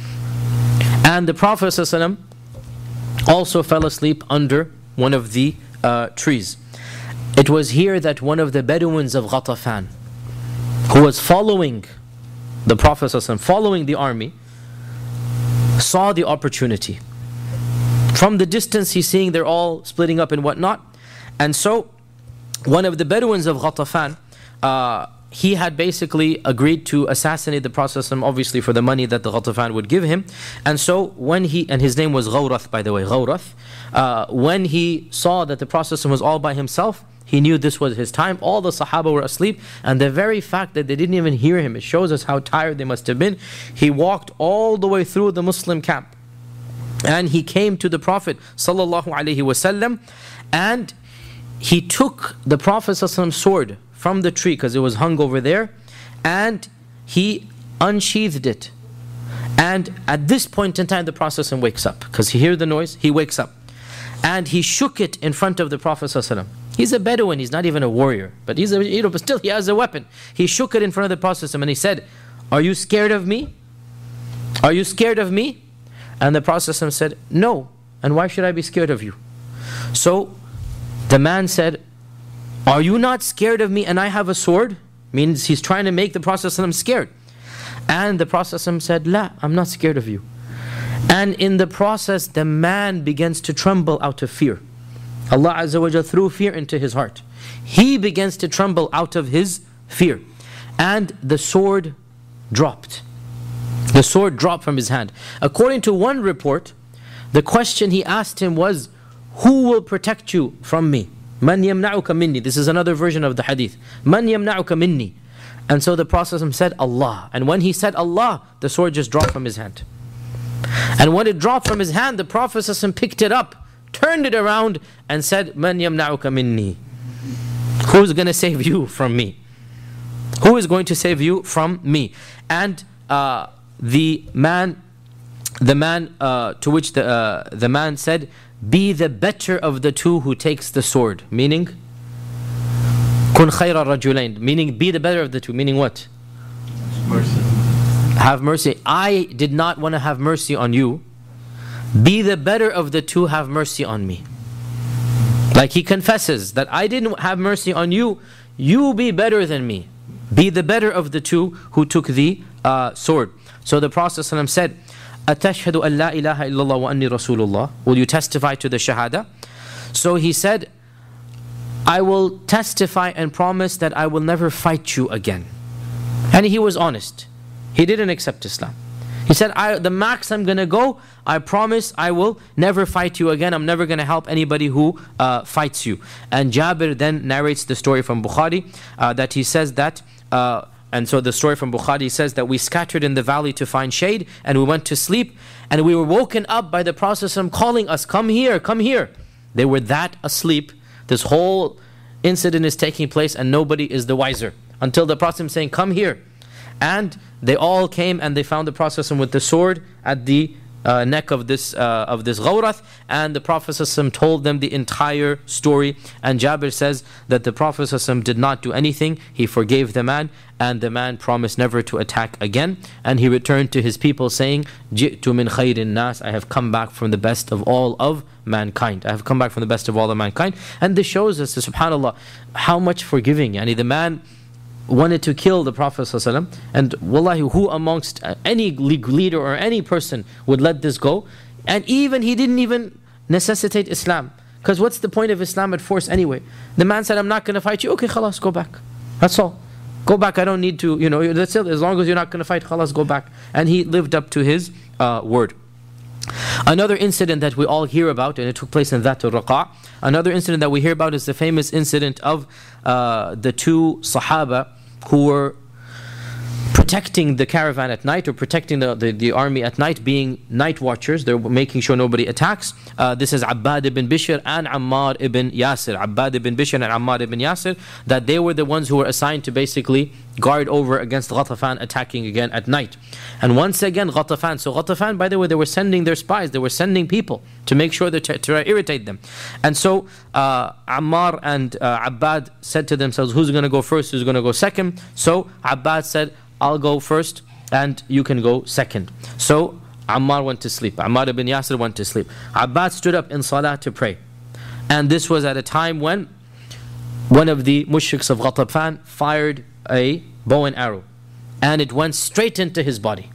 And the Prophet ﷺ also fell asleep under one of the trees. It was here that one of the Bedouins of Ghatafan, who was following the Prophet ﷺ, following the army, saw the opportunity. From the distance, he's seeing they're all splitting up and whatnot. And so, one of the Bedouins of Ghatafan, he had basically agreed to assassinate the Prophet ﷺ, obviously for the money that the Ghatafan would give him. And so, and his name was Ghawrath, by the way, Ghawrath. When he saw that the Prophet ﷺ was all by himself, he knew this was his time. All the Sahaba were asleep, and the very fact that they didn't even hear him, it shows us how tired they must have been. He walked all the way through the Muslim camp, and he came to the Prophet ﷺ, and he took the Prophet ﷺ's sword from the tree, because it was hung over there, and he unsheathed it. And at this point in time, the Prophet ﷺ wakes up, because he hears the noise, he wakes up. And he shook it in front of the Prophet ﷺ. He's a Bedouin, he's not even a warrior, but but still he has a weapon. He shook it in front of the Prophet ﷺ and he said, "Are you scared of me? Are you scared of me?" And the Prophet ﷺ said, "No, and why should I be scared of you?" So the man said, "Are you not scared of me and I have a sword?" Means he's trying to make the Prophet ﷺ scared. And the Prophet ﷺ said, "La, I'm not scared of you." And in the process, the man begins to tremble out of fear. Allah Azza wa Jalla threw fear into his heart. He begins to tremble out of his fear. And the sword dropped. The sword dropped from his hand. According to one report, the question he asked him was, "Who will protect you from me? Man yamna'uka minni." This is another version of the hadith. Man yamna'uka minni. And so the Prophet said, "Allah." And when he said Allah, the sword just dropped from his hand. And when it dropped from his hand, the Prophet picked it up, turned it around and said, "Man yamna'uka minni." Who's going to save you from me? Who is going to save you from me? And the man to which the man said, "Be the better of the two who takes the sword." Meaning, kun khayra rajulain. Meaning, be the better of the two. Meaning what?
Mercy.
Have mercy. I did not want to have mercy on you. Be the better of the two, have mercy on me. Like he confesses that I didn't have mercy on you, you be better than me. Be the better of the two who took the sword. So the Prophet ﷺ said, "Atashhadu an la ilaha illallah wa anni rasulullah." Will you testify to the shahada? So he said, "I will testify and promise that I will never fight you again." And he was honest. He didn't accept Islam. He said, the max I'm going to go, I promise I will never fight you again. I'm never going to help anybody who fights you. And Jabir then narrates the story from Bukhari that he says that, and so the story from Bukhari says that we scattered in the valley to find shade and we went to sleep and we were woken up by the Prophet calling us, "Come here, come here." They were that asleep. This whole incident is taking place and nobody is the wiser until the Prophet saying, "Come here." And they all came and they found the Prophet with the sword at the neck of this Ghawrath, and the Prophet told them the entire story. And Jabir says that the Prophet did not do anything. He forgave the man, and the man promised never to attack again. And he returned to his people saying, "Ji'tu min khayrin nas." I have come back from the best of all of mankind. I have come back from the best of all of mankind. And this shows us, subhanAllah, how much forgiving. Yani the man wanted to kill the Prophet ﷺ, and wallahi, who amongst any leader or any person would let this go? And even he didn't even necessitate Islam, because what's the point of Islam at force anyway? The man said, "I'm not going to fight you." Okay, khalas, go back. That's all. Go back, I don't need to, that's it. As long as you're not going to fight, khalas, go back. And he lived up to his word. Another incident that we all hear about, and it took place in Dhat al-Raqa'. Another incident that we hear about is the famous incident of the two Sahaba who were protecting the caravan at night, or protecting the army at night, being night watchers. They're making sure nobody attacks. This is Abbad ibn Bishr and Ammar ibn Yasir. Abbad ibn Bishr and Ammar ibn Yasir, that they were the ones who were assigned to basically guard over against Ghatafan attacking again at night. And once again Ghatafan, so Ghatafan, by the way, they were sending their spies, they were sending people to make sure that to irritate them. And so Ammar and Abbad said to themselves, who's going to go first, who's going to go second? So Abbad said, I'll go first and you can go second. So Ammar went to sleep. Ammar ibn Yasir went to sleep. Abbad stood up in salah to pray. And this was at a time when one of the mushriks of Ghatafan fired a bow and arrow, and it went straight into his body.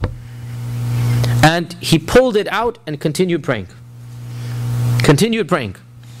And he pulled it out and continued praying. Continued praying.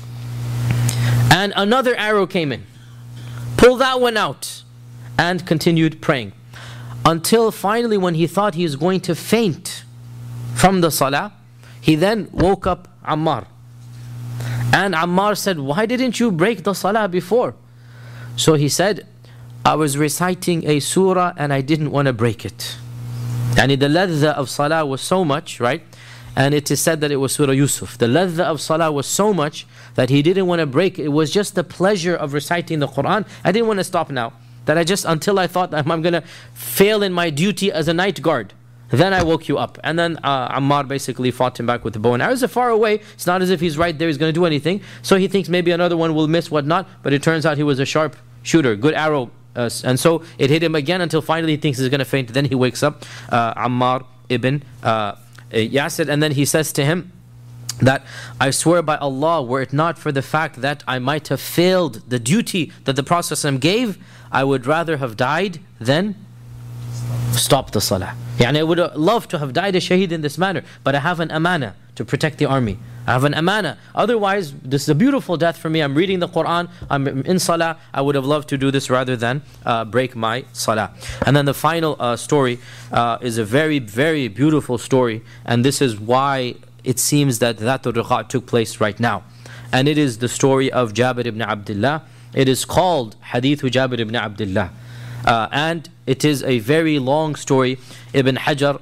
And another arrow came in. Pulled that one out and continued praying. Until finally, when he thought he was going to faint from the salah, he then woke up Ammar. And Ammar said, why didn't you break the salah before? So he said, I was reciting a surah and I didn't want to break it. And the ladha of salah was so much, right? And it is said that it was Surah Yusuf. The ladha of salah was so much that he didn't want to break it. It was just the pleasure of reciting the Quran. I didn't want to stop now. That I just, until I thought I'm going to fail in my duty as a night guard, then I woke you up. And then Ammar basically fought him back with the bow and arrows. Far away, it's not as if he's right there, he's going to do anything. So he thinks maybe another one will miss, whatnot. But it turns out he was a sharp shooter, good arrow. And so it hit him again until finally he thinks he's going to faint. Then he wakes up Ammar ibn Yasir, and then he says to him that, I swear by Allah, were it not for the fact that I might have failed the duty that the Prophet gave, I would rather have died than stop the salah. I would love to have died a shaheed in this manner, but I have an amana to protect the army. I have an amana. Otherwise, this is a beautiful death for me. I'm reading the Quran, I'm in salah. I would have loved to do this rather than break my salah. And then the final story is a very, very beautiful story. And this is why it seems that Dhat al-Raqa' took place right now. And it is the story of Jabir ibn Abdullah. It is called Hadithu Jabir ibn Abdullah. And it is a very long story. Ibn Hajar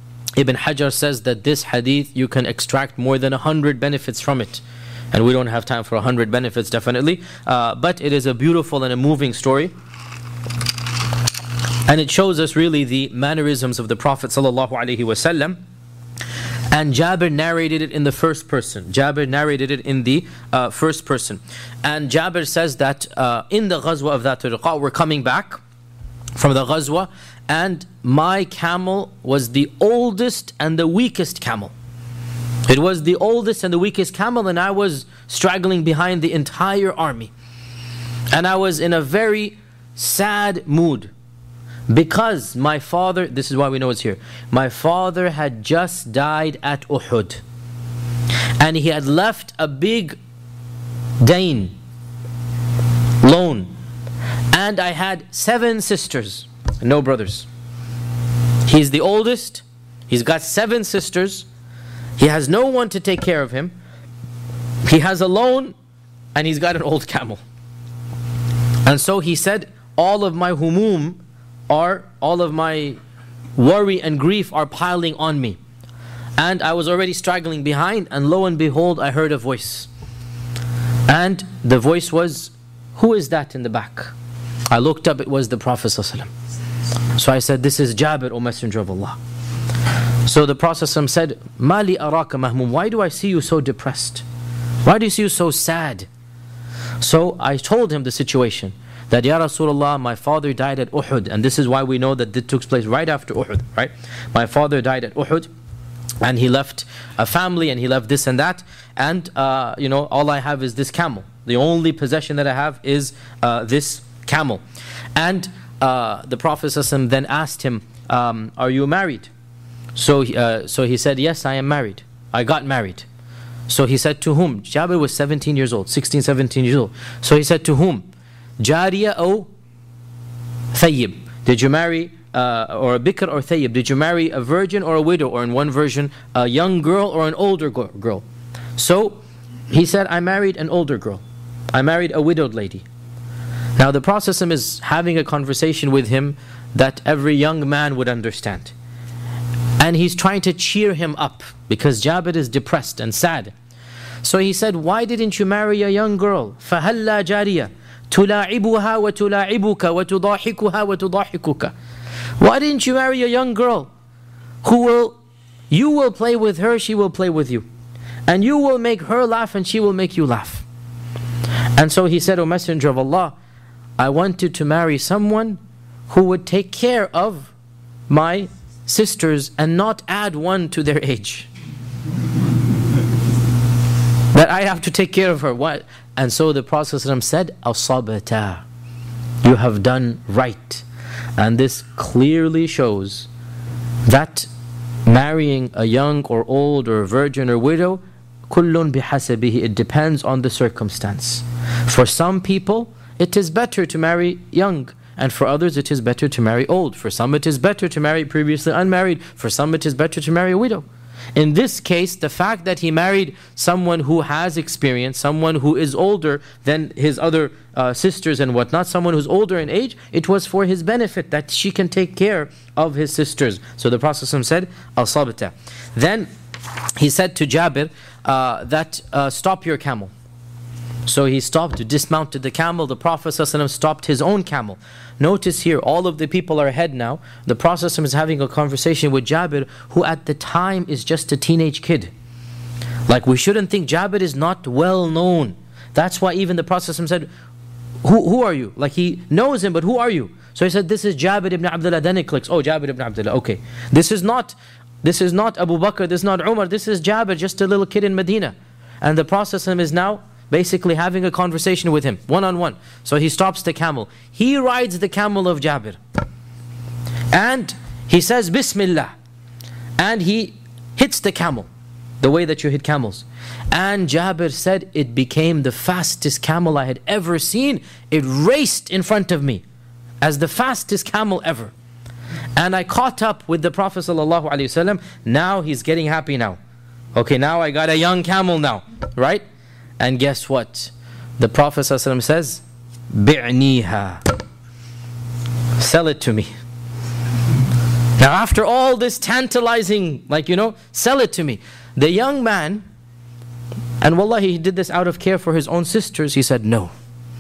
says that this hadith, you can extract more than 100 benefits from it. And we don't have time for 100 benefits, definitely. But it is a beautiful and a moving story. And it shows us really the mannerisms of the Prophet ﷺ. And Jabir narrated it in the first person. Jabir narrated it in the first person. And Jabir says that in the Ghazwa of Dhat al-Raqa', we're coming back from the Ghazwa, and my camel was the oldest and the weakest camel. It was the oldest and the weakest camel, and I was straggling behind the entire army. And I was in a very sad mood, because my father, this is why we know it's here, my father had just died at Uhud. And he had left a big dain, loan. And I had 7 sisters, no brothers. He's the oldest, he's got 7 sisters, he has no one to take care of him, he has a loan, and he's got an old camel. And so he said, all of my humum, all of my worry and grief are piling on me. And I was already straggling behind, and lo and behold, I heard a voice. And the voice was, who is that in the back? I looked up, it was the Prophet ﷺ. So I said, this is Jabir, O Messenger of Allah. So the Prophet ﷺ said, Mali araka mahmum, why do I see you so depressed? Why do you see you so sad? So I told him the situation, that Ya Rasulullah, my father died at Uhud, and this is why we know that it took place right after Uhud, right? My father died at Uhud, and he left a family, and he left this and that, and all I have is this camel. The only possession that I have is this camel. And the Prophet ﷺ then asked him, are you married? So he said, yes, I am married. I got married. So he said, to whom? Jabir was 17 years old, 16, 17 years old. So he said, to whom? Jariya or Thayyib. Did you marry or a bikr or thayyib? Did you marry a virgin or a widow? Or in one version, a young girl or an older girl? So he said, I married an older girl. I married a widowed lady. Now the Prophet is having a conversation with him that every young man would understand. And he's trying to cheer him up because Jabir is depressed and sad. So he said, why didn't you marry a young girl? فَهَلَّا جَارِيَةً تُلَاعِبُهَا وَتُلَاعِبُكَ وَتُضَاحِكُهَا وَتُضَاحِكُكَ. Why didn't you marry a young girl you will play with her, she will play with you. And you will make her laugh and she will make you laugh. And so he said, O Messenger of Allah, I wanted to marry someone who would take care of my sisters and not add one to their age. That I have to take care of her. What? And so the Prophet said, Asabata, you have done right. And this clearly shows that marrying a young or old or virgin or widow, kullun bihasabihi, it depends on the circumstance. For some people, it is better to marry young. And for others, it is better to marry old. For some, it is better to marry previously unmarried. For some, it is better to marry a widow. In this case, the fact that he married someone who has experience, someone who is older than his other sisters and whatnot, someone who's older in age, it was for his benefit that she can take care of his sisters. So the Prophet said, Al-Sabta. Then he said to Jabir that stop your camel. So he stopped, dismounted the camel. The Prophet stopped his own camel. Notice here, all of the people are ahead now. The Prophet is having a conversation with Jabir, who at the time is just a teenage kid. Like, we shouldn't think Jabir is not well known. That's why even the Prophet said, who are you? Like, he knows him, but who are you? So he said, this is Jabir ibn Abdullah. Then he clicks, oh, Jabir ibn Abdullah, okay. This is not Abu Bakr, this is not Umar, this is Jabir, just a little kid in Medina. And the Prophet is now basically having a conversation with him, one-on-one. So he stops the camel. He rides the camel of Jabir. And he says, Bismillah. And he hits the camel, the way that you hit camels. And Jabir said, it became the fastest camel I had ever seen. It raced in front of me as the fastest camel ever. And I caught up with the Prophet ﷺ. Now he's getting happy now. Okay, now I got a young camel now, right? And guess what? The Prophet ﷺ says, Bi'niha. Sell it to me. Now after all this tantalizing, sell it to me. The young man, and wallahi he did this out of care for his own sisters, he said, no.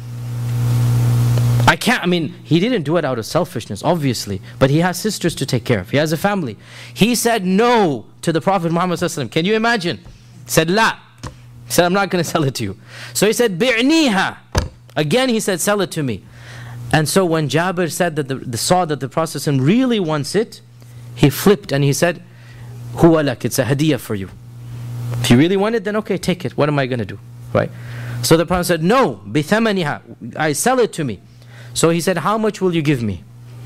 I can't, he didn't do it out of selfishness, obviously, but he has sisters to take care of. He has a family. He said no to the Prophet Muhammad ﷺ. Can you imagine? He said, La. He said, I'm not going to sell it to you. So he said, Bi'niha. Again he said, sell it to me. And so when Jabir said that saw that the Prophet really wants it, he flipped and he said, Huwa lak, it's a hadiyah for you. If you really want it, then okay, take it. What am I going to do? Right? So the Prophet said, no, bithamaniha, I sell it to me. So he said, how much will you give me?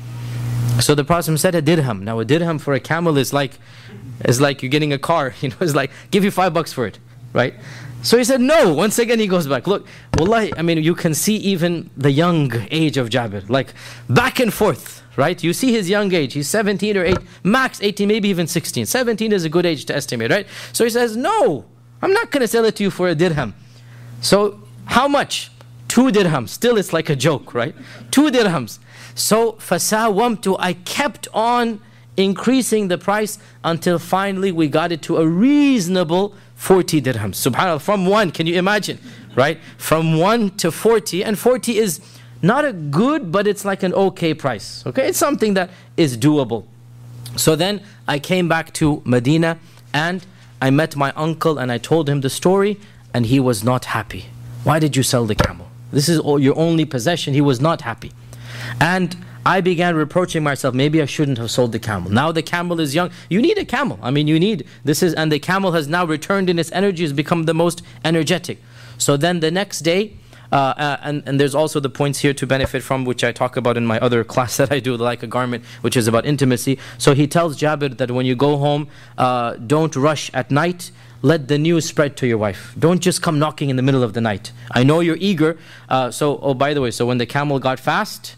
So the Prophet said, a dirham. Now a dirham for a camel is like you're getting a car. It's like, give you $5 for it. Right? So he said, no. Once again he goes back. Look, wallahi, you can see even the young age of Jabir. Like, back and forth. Right? You see his young age. He's 17 or 8, max 18, maybe even 16. 17 is a good age to estimate, right? So he says, no, I'm not going to sell it to you for a dirham. So how much? 2 dirhams. Still it's like a joke, right? 2 dirhams. So fasawamtu, I kept on increasing the price until finally we got it to a reasonable 40 dirhams. Subhanallah, from 1, can you imagine? Right? From 1 to 40, and 40 is not a good, but it's like an okay price. Okay, it's something that is doable. So then I came back to Medina and I met my uncle and I told him the story, and he was not happy. Why did you sell the camel? This is your only possession. He was not happy. And I began reproaching myself, maybe I shouldn't have sold the camel. Now the camel is young. You need a camel. You need, and the camel has now returned in its energy, has become the most energetic. So then the next day, and there's also the points here to benefit from, which I talk about in my other class that I do, like a garment, which is about intimacy. So he tells Jabir that when you go home, don't rush at night. Let the news spread to your wife. Don't just come knocking in the middle of the night. I know you're eager. Oh, by the way, so when the camel got fast,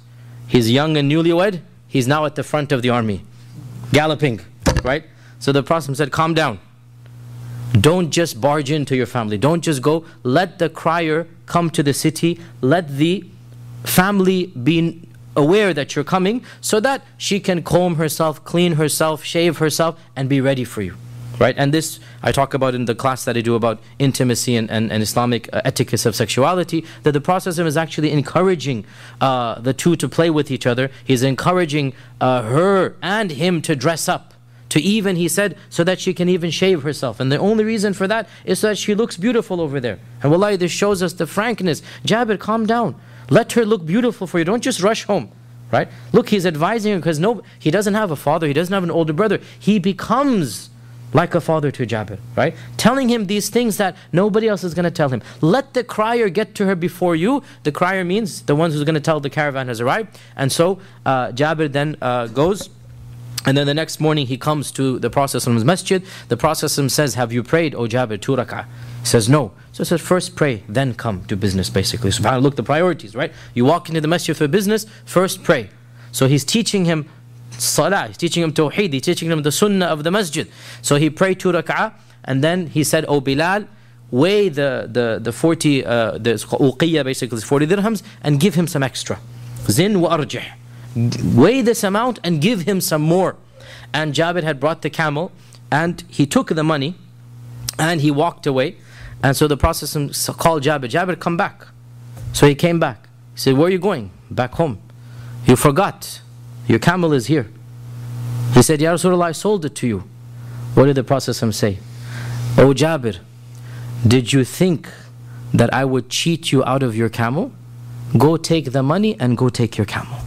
He's young and newlywed. He's now at the front of the army, galloping, right? So the Prophet said, calm down. Don't just barge into your family. Don't just go. Let the crier come to the city. Let the family be aware that you're coming, so that she can comb herself, clean herself, shave herself, and be ready for you. Right? And this I talk about in the class that I do about intimacy and Islamic etiquette of sexuality, that the Prophet is actually encouraging the two to play with each other. He's encouraging her and him to dress up. To even, he said, so that she can even shave herself. And the only reason for that is so that she looks beautiful over there. And wallahi, this shows us the frankness. Jabir, calm down. Let her look beautiful for you. Don't just rush home. Right? Look, he's advising her because he doesn't have a father. He doesn't have an older brother. He becomes like a father to Jabir. Right? Telling him these things that nobody else is going to tell him. Let the crier get to her before you. The crier means the one who's going to tell the caravan has arrived. And so Jabir then goes. And then the next morning he comes to the Prophet's masjid. The Prophet says, have you prayed, O Jabir, 2 rak'ah? He says, no. So he says, first pray, then come to business, basically. SubhanAllah, look, the priorities, right? You walk into the masjid for business, first pray. So he's teaching him salah, he's teaching him tawheed, he's teaching him the sunnah of the masjid. So he prayed 2 rak'ah, and then he said, O Bilal, weigh the 40, the uqiyya, basically 40 dirhams, and give him some extra. Zin wa arjih. Weigh this amount and give him some more. And Jabir had brought the camel, and he took the money and he walked away. And so the Prophet called Jabir, Jabir, come back. So he came back. He said, where are you going? Back home. You forgot, your camel is here. He said, Ya Rasulullah, I sold it to you. What did the Prophet say? O Jabir, did you think that I would cheat you out of your camel? Go take the money and go take your camel.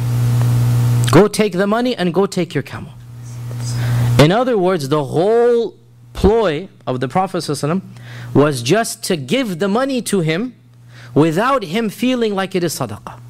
Go take the money and go take your camel. In other words, the whole ploy of the Prophet ﷺ was just to give the money to him without him feeling like it is sadaqah.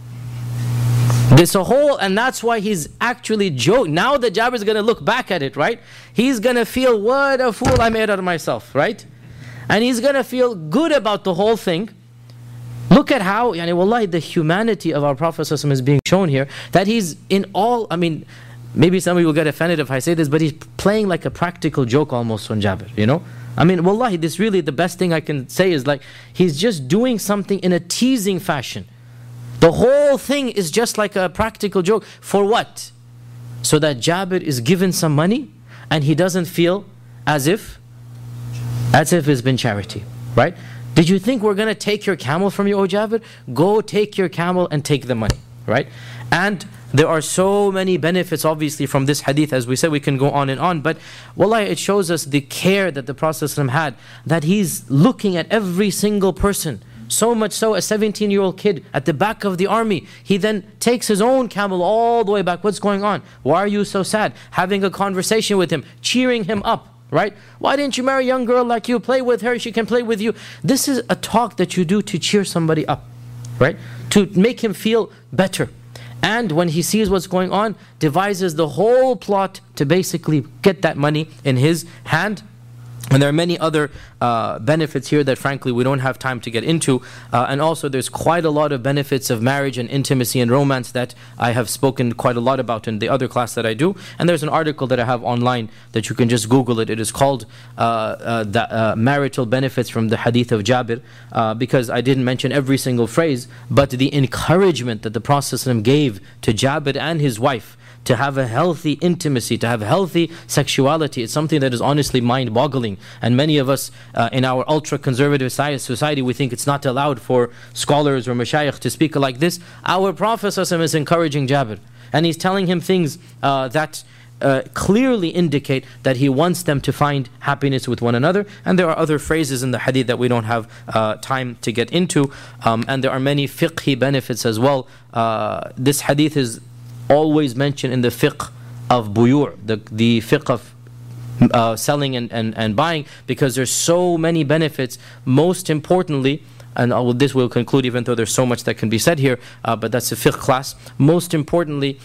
And that's why he's actually joking. Now that Jabir is going to look back at it, right? He's going to feel, what a fool I made out of myself, right? And he's going to feel good about the whole thing. Look at how, wallahi, the humanity of our Prophet ﷺ is being shown here. That he's in all, maybe some of you will get offended if I say this, but he's playing like a practical joke almost on Jabir, wallahi, this really, the best thing I can say is like, he's just doing something in a teasing fashion. The whole thing is just like a practical joke. For what? So that Jabir is given some money and he doesn't feel as if it's been charity, right? Did you think we're going to take your camel from you, O Jabir? Go take your camel and take the money, right? And there are so many benefits, obviously, from this hadith. As we said, we can go on and on. But wallahi, it shows us the care that the Prophet ﷺ had, that he's looking at every single person. So much so, a 17-year-old kid at the back of the army, he then takes his own camel all the way back. What's going on? Why are you so sad? Having a conversation with him, cheering him up. Right? Why didn't you marry a young girl like you? Play with her, she can play with you. This is a talk that you do to cheer somebody up, right? To make him feel better. And when he sees what's going on, devises the whole plot to basically get that money in his hand. And there are many other benefits here that frankly we don't have time to get into. And also there's quite a lot of benefits of marriage and intimacy and romance that I have spoken quite a lot about in the other class that I do. And there's an article that I have online that you can just Google it. It is called the Marital Benefits from the Hadith of Jabir. Because I didn't mention every single phrase, but the encouragement that the Prophet ﷺ gave to Jabir and his wife to have a healthy intimacy, to have healthy sexuality. It's something that is honestly mind-boggling. And many of us in our ultra-conservative society, we think it's not allowed for scholars or mashayikh to speak like this. Our Prophet ﷺ is encouraging Jabir. And he's telling him things that clearly indicate that he wants them to find happiness with one another. And there are other phrases in the hadith that we don't have time to get into. And there are many fiqhi benefits as well. This hadith is always mentioned in the fiqh of buyu', the fiqh of selling and buying, because there's so many benefits. Most importantly, and this will conclude even though there's so much that can be said here, but that's a fiqh class. Most importantly,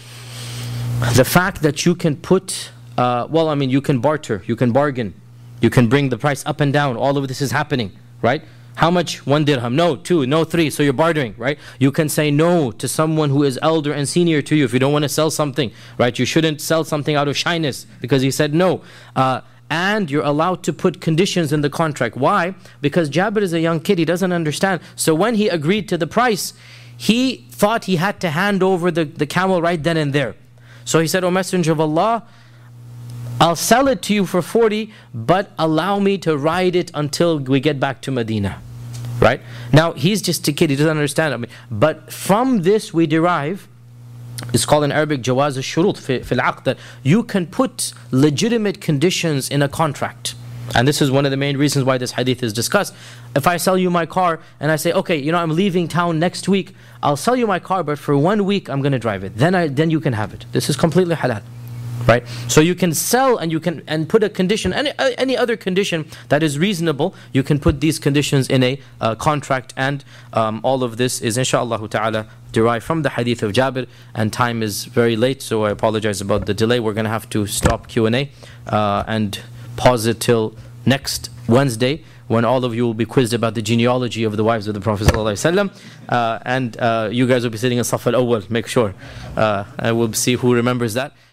the fact that you can put, you can barter, you can bargain, you can bring the price up and down. All of this is happening, right? How much? 1 dirham. No, 2, no, 3. So you're bartering, right? You can say no to someone who is elder and senior to you if you don't want to sell something, right? You shouldn't sell something out of shyness because he said no. And you're allowed to put conditions in the contract. Why? Because Jabir is a young kid, he doesn't understand. So when he agreed to the price, he thought he had to hand over the camel right then and there. So he said, O Messenger of Allah, I'll sell it to you for 40, but allow me to ride it until we get back to Medina. Right? Now, he's just a kid, he doesn't understand. But from this we derive, it's called in Arabic jawaz al-shurut fil aqd, that you can put legitimate conditions in a contract. And this is one of the main reasons why this hadith is discussed. If I sell you my car and I say, okay, I'm leaving town next week, I'll sell you my car, but for 1 week I'm going to drive it. Then you can have it. This is completely halal. Right? So you can sell and you can put a condition, any other condition that is reasonable, you can put these conditions in a contract, and all of this is inshaAllah ta'ala derived from the hadith of Jabir, and time is very late, so I apologize about the delay. We're going to have to stop Q&A and pause it till next Wednesday, when all of you will be quizzed about the genealogy of the wives of the Prophet ﷺ, and you guys will be sitting in Saf al-Awwal, make sure, and we'll see who remembers that.